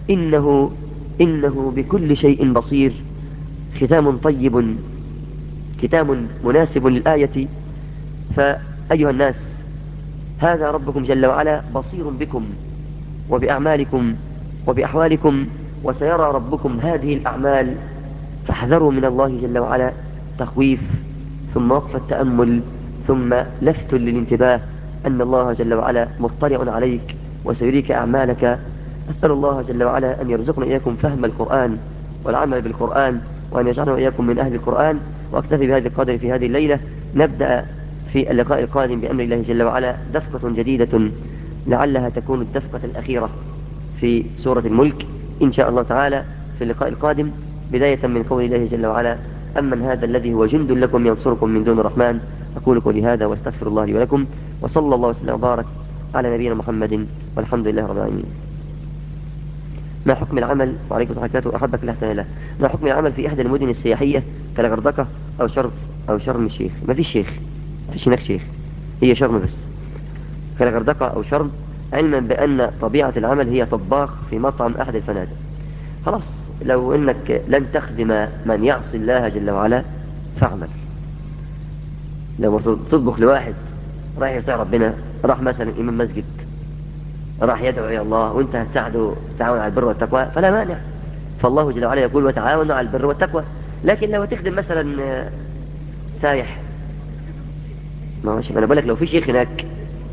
Speaker 2: إنه بكل شيء بصير. ختام طيب، ختام مناسب للآية. فأيها الناس، هذا ربكم جل وعلا بصير بكم وبأعمالكم وبأحوالكم، وسيرى ربكم هذه الأعمال، فاحذروا من الله جل وعلا تخويف، ثم وقف التأمل، ثم لفت للانتباه أن الله جل وعلا مطلع عليك وسيريك أعمالك. أسأل الله جل وعلا أن يرزقنا إياكم فهم القرآن والعمل بالقرآن، وأن يجعلنا إياكم من أهل القرآن. وأكتفي بهذه القدر في هذه الليلة. نبدأ في اللقاء القادم بأمر الله جل وعلا دفقة جديدة، لعلها تكون الدفقة الأخيرة في سورة الملك إن شاء الله تعالى في اللقاء القادم، بداية من قول الله جل وعلا: أمن هذا الذي هو جند لكم ينصركم من دون الرحمن. أقول قولي هذا واستغفر الله لي ولكم، وصلى الله وسلم وبارك على نبينا محمد، والحمد لله رب العالمين. ما حكم العمل، وعليكم وبركاته أحبك الله تعالى، ما حكم العمل في إحدى المدن السياحية كالغردقة أو شرم الشيخ؟ ما فيش شيخ، ما فيش هناك شيخ، هي شرم بس. كالغردقة أو شرم، علما بأن طبيعة العمل هي طباخ في مطعم أحد الفنادق. خلاص، لو أنك لن تخدم من يعصي الله جل وعلا فاعمل. لو تطبخ لواحد راح يطيع ربنا، راح مثلا إمام مسجد راح يدعو إلى الله، وانت هتساعده تعاون على البر والتقوى فلا مانع. فالله جل وعلا يقول: وتعاونوا على البر والتقوى. لكن لو تخدم مثلا سايح، ماشي، انا بقول لك لو في شيخ هناك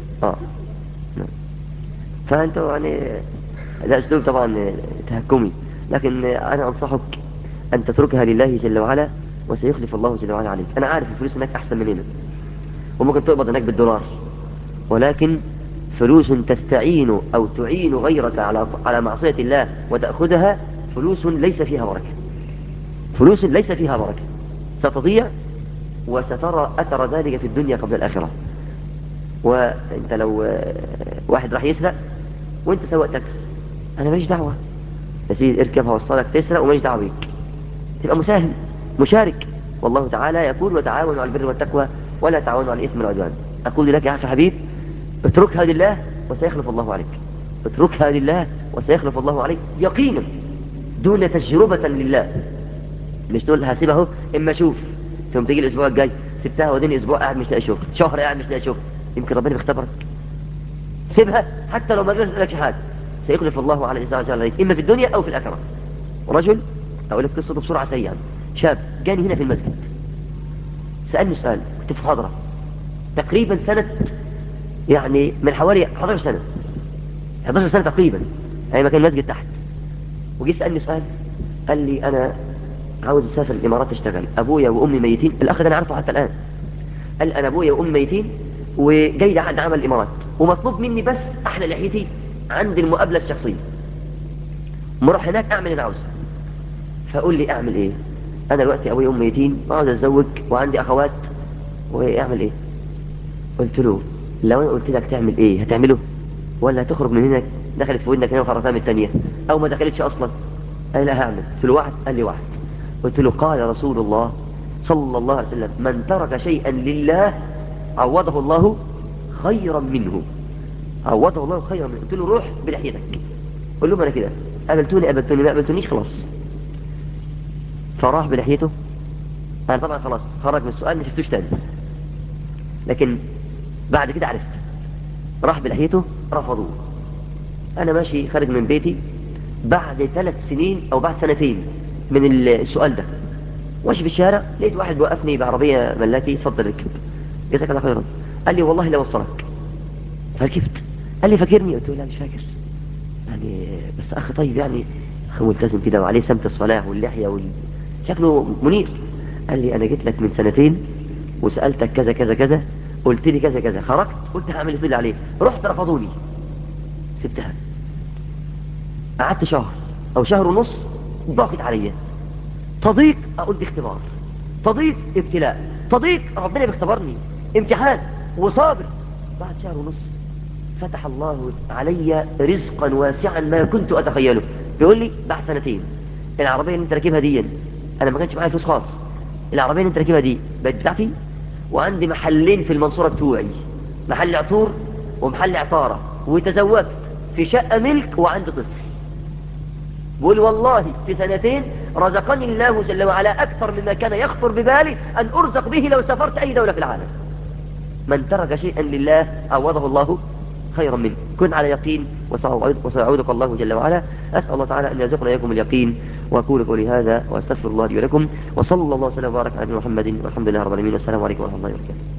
Speaker 2: فانتوا يعني ده اسلوب طبعا تهكمي، لكن انا انصحك ان تتركها لله جل وعلا، وسيخلف الله جل وعلا عليك. انا عارف الفلوس هناك احسن من هنا، وممكن تقبض هناك بالدولار، ولكن فلوس تستعين او تعين غيرك على معصية الله وتأخذها، فلوس ليس فيها بركة، فلوس ليس فيها بركة، ستضيع، وسترى اثر ذلك في الدنيا قبل الاخرة. وانت لو واحد راح يسرق وانت سواق تاكس، انا ماليش دعوة يا سيدي، اركب هوصلك تسرق وماليش دعوة بيك، تبقى مساهم مشارك. والله تعالى يقول: وتعاونوا على البر والتقوى ولا تعاونوا على الاثم والعدوان. اقول لك يا اخي حبيب، اتركها لله وسيخلف الله عليك، اتركها لله وسيخلف الله عليك يقينا، دون تجربة لله. مش تقول هسيبها اهو اما اشوف، ثم تيجي الاسبوع الجاي سبتها وديني اسبوع قاعد مش لاقي شغل، شهر قاعد مش لاقي شغل، يمكن ربنا بيختبرك. سيبها حتى لو ما لكش حاجه، سيخلف الله على الانسان جل عليك، اما في الدنيا او في الاخره. رجل، اقول لك قصته بسرعه سريعا، شاب جاني هنا في المسجد سالني سؤال، كنت في محاضره تقريبا سنه، يعني من حوالي 11 سنه، 11 سنه تقريبا، اي مكان المسجد تحت. وجي سالني سؤال، قال لي: انا عاوز اسافر الامارات اشتغل، ابويا وامي ميتين. الاخ ده انا عارفه حتى الان. قال: انا ابويا وامي ميتين وجاي لي عقد عمل الامارات، ومطلوب مني بس احلى لحيتي عند المقابله الشخصيه، مروح هناك اعمل اللي عاوزه. فقول لي اعمل ايه؟ انا دلوقتي ابويا وامي ميتين وعاوز اتزوج وعندي اخوات، واعمل ايه؟ قلت له: لو انا قلت لك تعمل ايه هتعمله، ولا هتخرج من هنا دخلت في ودنك هنا وخرجتها من الثانيه، او ما دخلتش اصلا؟ قال: لا هعمل. قلت له: وعد؟ قال لي: وعد. قلت له: قال رسول الله صلى الله عليه وسلم: من ترك شيئا لله عوضه الله خيرا منه، عوضه الله خيرا منه. قلت له: روح بلحيتك، قول لهم انا كده، قابلتوني ما قابلتونيش خلاص. فراح بلحيته. انا طبعا خلاص خرج من السؤال، ما شفتوش تاني، لكن بعد كده عرفت. راح بلحيته، رفضوه. انا ماشي خارج من بيتي بعد 3 سنين او بعد سنتين من السؤال ده، ماشي في الشارع لقيت واحد بيوقفني بعربيه ملاكي: اتفضل ركب، جزاك الله خيرا. قال لي: والله لا وصلك. فركبت. قال لي: فاكرني؟ قلت له: لا مش فاكر، يعني بس اخ طيب، يعني اخ ملتزم كده وعليه سمت الصلاه واللحيه شكله منير. قال لي: انا جيت لك من سنتين وسالتك كذا كذا كذا، قلت لي كذا كذا، خرجت قلت هعمل اللي عليه، رحت رفضوني، سبتها. قعدت شهر او شهر ونص، ضاقت عليا، تضيق اقول دي اختبار، تضيق ابتلاء، تضيق ربنا بيختبرني، امتحان، وصابر. بعد شهر ونص فتح الله علي رزقا واسعا ما كنت اتخيله. بيقول لي بعد سنتين العربية اللي انت راكبها دي، انا ما كانش معايا فلوس خالص، العربية اللي انت راكبها دي بقت بتاعتي، وعندي محلين في المنصورة بتوعي، محل عطور ومحل عطارة، وتزوجت في شقة ملك وعندي طفل. بقول والله في سنتين رزقني الله جل وعلا أكثر مما كان يخطر ببالي أن أرزق به لو سافرت أي دولة في العالم. من ترك شيئا لله عوضه الله خيرا منه. كن على يقين، وسيعودك الله جل وعلا. أسأل الله تعالى أن يرزقنا إياكم اليقين. وأقول قولي هذا وأستغفر الله لي ولكم، وصلى الله وسلم وبارك على محمد، والحمد لله رب العالمين، والسلام عليكم ورحمة الله وبركاته.